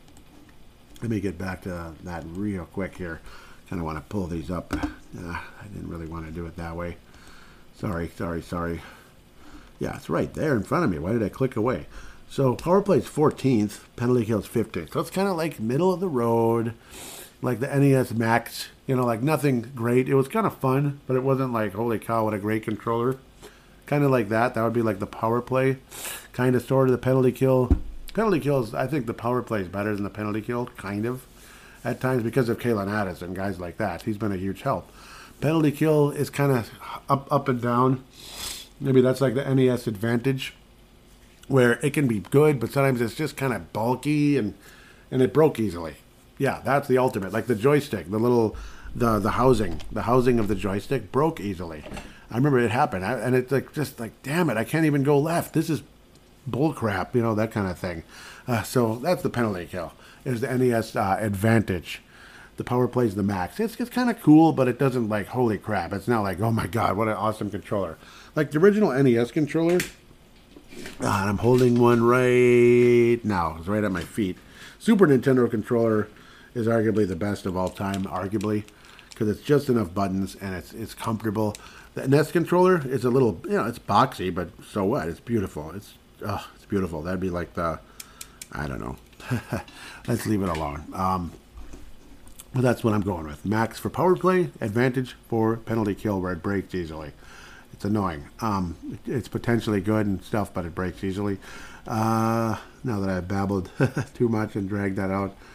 Let me get back to that real quick here. Kind of want to pull these up. Uh, I didn't really want to do it that way. Sorry, sorry, sorry. Yeah, it's right there in front of me. Why did I click away? So power play's fourteenth, penalty kill's fifteenth. So it's kind of like middle of the road, like the N E S Max. You know, like nothing great. It was kind of fun, but it wasn't like, holy cow, what a great controller. Kind of like that. That would be like the power play. Kind of sort of the penalty kill. Penalty kills, I think the power play is better than the penalty kill, kind of. At times because of Kalen Addison, guys like that. He's been a huge help. Penalty kill is kind of up up and down. Maybe that's like the N E S Advantage, where it can be good, but sometimes it's just kind of bulky and and it broke easily. Yeah, that's the ultimate. Like the joystick, the little, the the housing, the housing of the joystick broke easily. I remember it happened, I, and it's like just like, damn it, I can't even go left. This is bull crap, you know, that kind of thing. Uh, so that's the penalty kill. Is the N E S uh, Advantage. The power play is the max. It's, it's kind of cool, but it doesn't like, holy crap. It's not like, oh my god, what an awesome controller. Like the original N E S controller, uh, I'm holding one right now. It's right at my feet. Super Nintendo controller is arguably the best of all time, arguably, because it's just enough buttons and it's it's comfortable. The N E S controller is a little, you know, it's boxy, but so what? It's beautiful. It's, oh, it's beautiful. That'd be like the, I don't know. Let's leave it alone. Um, but that's what I'm going with. Max for power play, advantage for penalty kill where it breaks easily. It's annoying. Um, it, it's potentially good and stuff, but it breaks easily. Uh, now that I've babbled too much and dragged that out.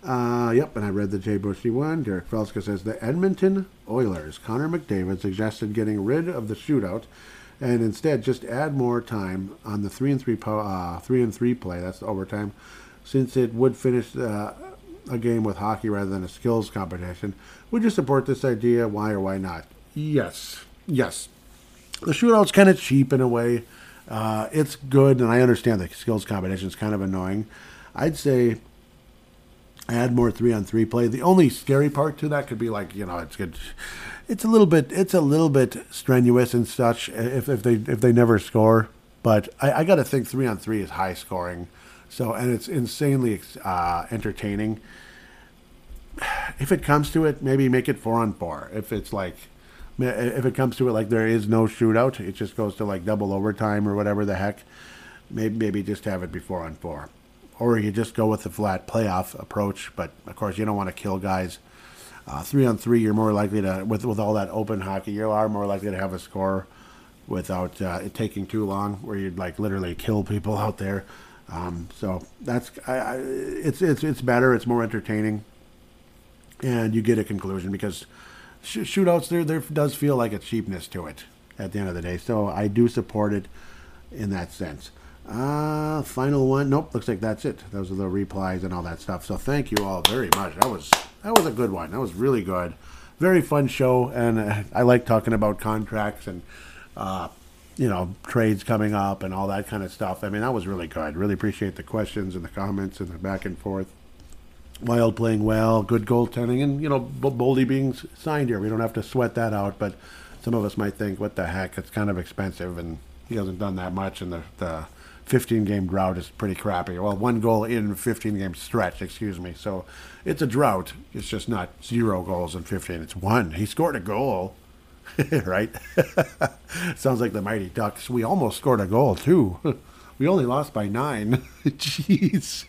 Uh, yep, and I read the Jay Bushy one. Derek Felska says the Edmonton Oilers, Connor McDavid, suggested getting rid of the shootout and instead just add more time on the three and three po- uh, three and three play. That's the overtime, since it would finish uh, a game with hockey rather than a skills competition. Would you support this idea? Why or why not? Yes, yes. The shootout's kind of cheap in a way. Uh, it's good, and I understand the skills competition is kind of annoying. I'd say add more three-on-three play. The only scary part to that could be like, you know, it's good. It's a little bit, it's a little bit strenuous and such if, if they if they never score. But I, I got to think three-on-three is high scoring, so and it's insanely uh, entertaining. If it comes to it, maybe make it four-on-four. If it's like, if it comes to it like there is no shootout, it just goes to like double overtime or whatever the heck. Maybe maybe just have it be four-on-four. Or you just go with the flat playoff approach, but of course you don't want to kill guys. Uh, three on three, you're more likely to, with with all that open hockey, you are more likely to have a score without uh, it taking too long, where you'd like literally kill people out there. Um, so that's I, I, it's it's it's better, it's more entertaining, and you get a conclusion because sh- shootouts there there does feel like a cheapness to it at the end of the day. So I do support it in that sense. Uh, final one. Nope, looks like that's it. Those are the replies and all that stuff. So thank you all very much. That was that was a good one. That was really good. Very fun show, and uh, I like talking about contracts and uh, you know, trades coming up and all that kind of stuff. I mean, that was really good. Really appreciate the questions and the comments and the back and forth. Wild playing well, good goaltending, and you know, Boldy being signed here. We don't have to sweat that out, but some of us might think, what the heck? It's kind of expensive, and he hasn't done that much, and the the fifteen-game drought is pretty crappy. Well, one goal in fifteen-game stretch, excuse me. So it's a drought. It's just not zero goals in fifteen. It's one. He scored a goal, right? Sounds like the Mighty Ducks. We almost scored a goal, too. We only lost by nine. Jeez.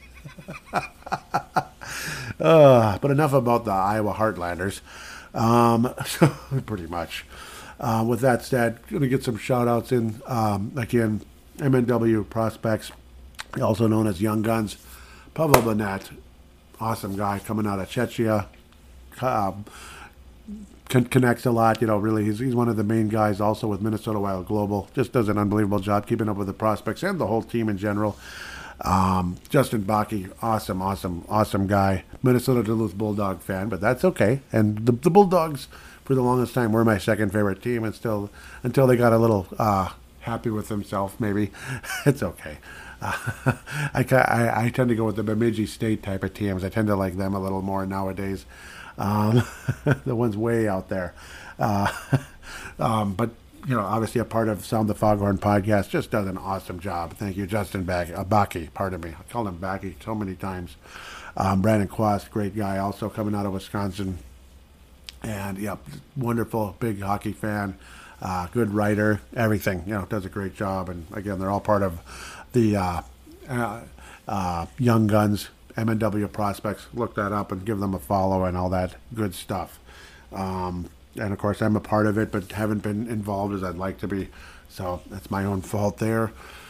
uh, but enough about the Iowa Heartlanders. Um, so pretty much. Uh, with that said, going to get some shout-outs in. Um, again, M N W Prospects, also known as Young Guns. Pavel Burnett, awesome guy coming out of Czechia. Uh, con- connects a lot, you know, really. He's, he's one of the main guys also with Minnesota Wild Global. Just does an unbelievable job keeping up with the prospects and the whole team in general. Um, Justin Bakke, awesome, awesome, awesome guy. Minnesota Duluth Bulldog fan, but that's okay. And the, the Bulldogs, for the longest time, were my second favorite team, and still, until they got a little uh, happy with themselves, maybe. It's okay. Uh, I, I, I tend to go with the Bemidji State type of teams. I tend to like them a little more nowadays. Um, the ones way out there. Uh, um, but, you know, obviously a part of Sound the Foghorn podcast, just does an awesome job. Thank you, Justin Bakke, uh, Bakke, pardon me. I called him Bakke so many times. Um, Brandon Quast, great guy, also coming out of Wisconsin. And, yeah, wonderful, big hockey fan. Uh, good writer, everything, you know, does a great job. And again, they're all part of the uh, uh, uh, Young Guns, M N W Prospects. Look that up and give them a follow and all that good stuff. Um, and of course, I'm a part of it, but haven't been involved as I'd like to be. So that's my own fault there.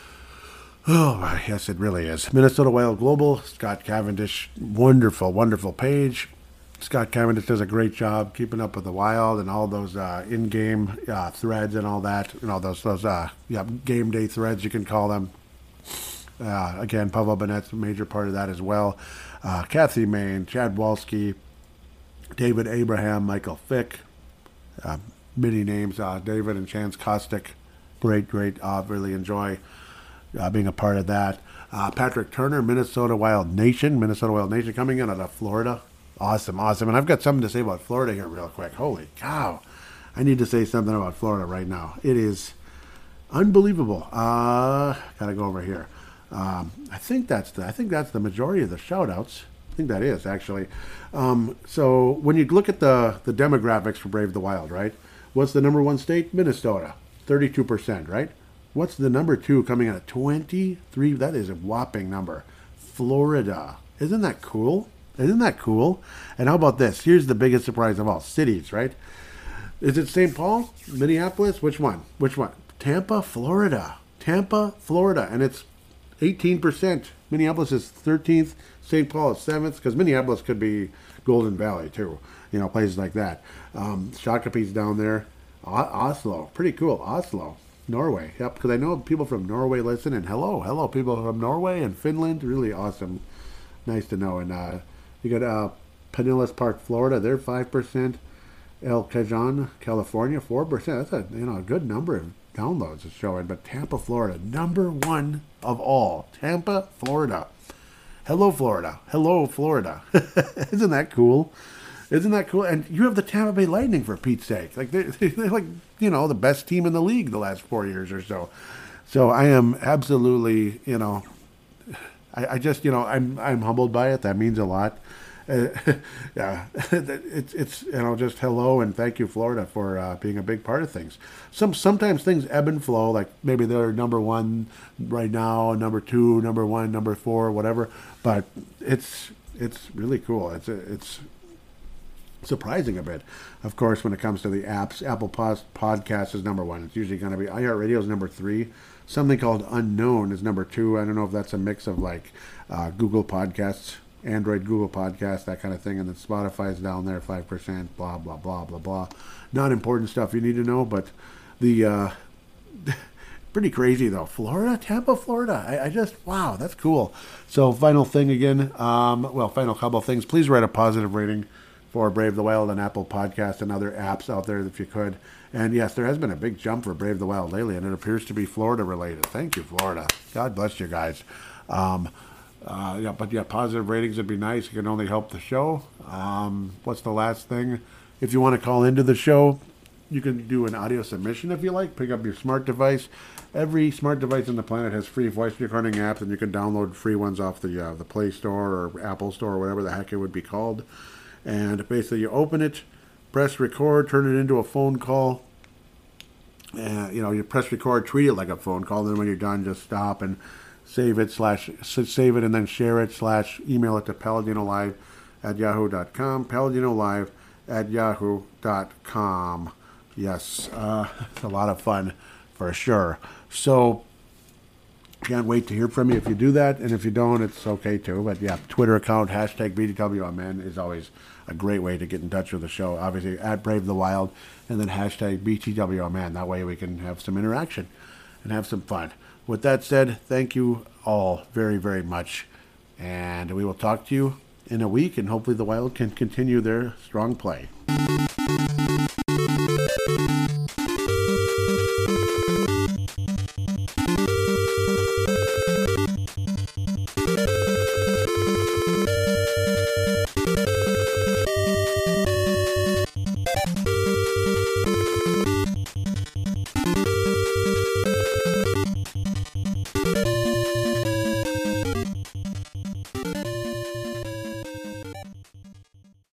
Oh, yes, it really is. Minnesota Wild Global, Scott Cavendish, wonderful, wonderful page. Scott Cavendish does a great job keeping up with the Wild and all those uh, in-game uh, threads and all that. You know, those those uh, yeah, game day threads, you can call them. Uh, again, Pavel Burnett's a major part of that as well. Uh, Kathy Main, Chad Walski, David Abraham, Michael Fick, uh, many names. Uh, David and Chance Kostick, great, great. Uh, really enjoy uh, being a part of that. Uh, Patrick Turner, Minnesota Wild Nation, Minnesota Wild Nation coming in out of Florida. Awesome, awesome. And I've got something to say about Florida here real quick. Holy cow. I need to say something about Florida right now. It is unbelievable. Uh, gotta go over here. Um, I think that's the I think that's the majority of the shout-outs. I think that is, actually. Um, so when you look at the, the demographics for Brave the Wild, right? What's the number one state? Minnesota. thirty-two percent, right? What's the number two coming out at twenty-three? That is a whopping number. Florida. Isn't that cool? Isn't that cool? And how about this? Here's the biggest surprise of all. Cities, right? Is it Saint Paul? Minneapolis? Which one? Which one? Tampa, Florida. Tampa, Florida. And it's eighteen percent. Minneapolis is thirteenth. Saint Paul is seventh, because Minneapolis could be Golden Valley too. You know, places like that. Um, Shakope's down there. O- Oslo, pretty cool. Oslo, Norway. Yep, because I know people from Norway listen, and hello, hello, people from Norway and Finland. Really awesome. Nice to know. And uh, you got uh, Pinellas Park, Florida. They're five percent. El Cajon, California, four percent. That's a you know a good number of downloads it's showing. But Tampa, Florida, number one of all. Tampa, Florida. Hello, Florida. Hello, Florida. Isn't that cool? Isn't that cool? And you have the Tampa Bay Lightning, for Pete's sake. Like they're, they're like, you know, the best team in the league the last four years or so. So I am absolutely, you know, I, I just, you know, I'm I'm humbled by it. That means a lot. Uh, yeah, it's it's you know just hello and thank you, Florida, for uh, being a big part of things. Some sometimes things ebb and flow. Like maybe they're number one right now, number two, number one, number four, whatever. But it's it's really cool. It's it's surprising a bit. Of course, when it comes to the apps, Apple Podcast is number one. It's usually going to be iHeartRadio is number three. Something called Unknown is number two. I don't know if that's a mix of like uh, Google Podcasts. Android, Google Podcasts, that kind of thing, and then Spotify's down there, five percent, blah, blah, blah, blah, blah. Not important stuff you need to know, but the, uh, pretty crazy, though. Florida, Tampa, Florida. I, I just, wow, that's cool. So, final thing again, um, well, final couple of things. Please write a positive rating for Brave the Wild on Apple Podcasts and other apps out there if you could. And yes, there has been a big jump for Brave the Wild lately, and it appears to be Florida-related. Thank you, Florida. God bless you guys. Um... Uh, yeah, but yeah, positive ratings would be nice. It can only help the show. Um, what's the last thing? If you want to call into the show, you can do an audio submission if you like. Pick up your smart device. Every smart device on the planet has free voice recording apps, and you can download free ones off the uh, the Play Store or Apple Store or whatever the heck it would be called. And basically, you open it, press record, turn it into a phone call. Uh, you know, you press record, treat it like a phone call. Then when you're done, just stop and save it slash save it and then share it slash email it to paladinolive at yahoo dot com. paladinolive at yahoo dot com. Yes, uh, it's a lot of fun for sure. So can't wait to hear from you if you do that, and if you don't, it's okay too. But yeah, Twitter account hashtag B D W M N is always a great way to get in touch with the show. Obviously at Brave the Wild, and then hashtag B T W M N. That way we can have some interaction and have some fun. With that said, thank you all very, very much. And we will talk to you in a week, and hopefully the Wild can continue their strong play.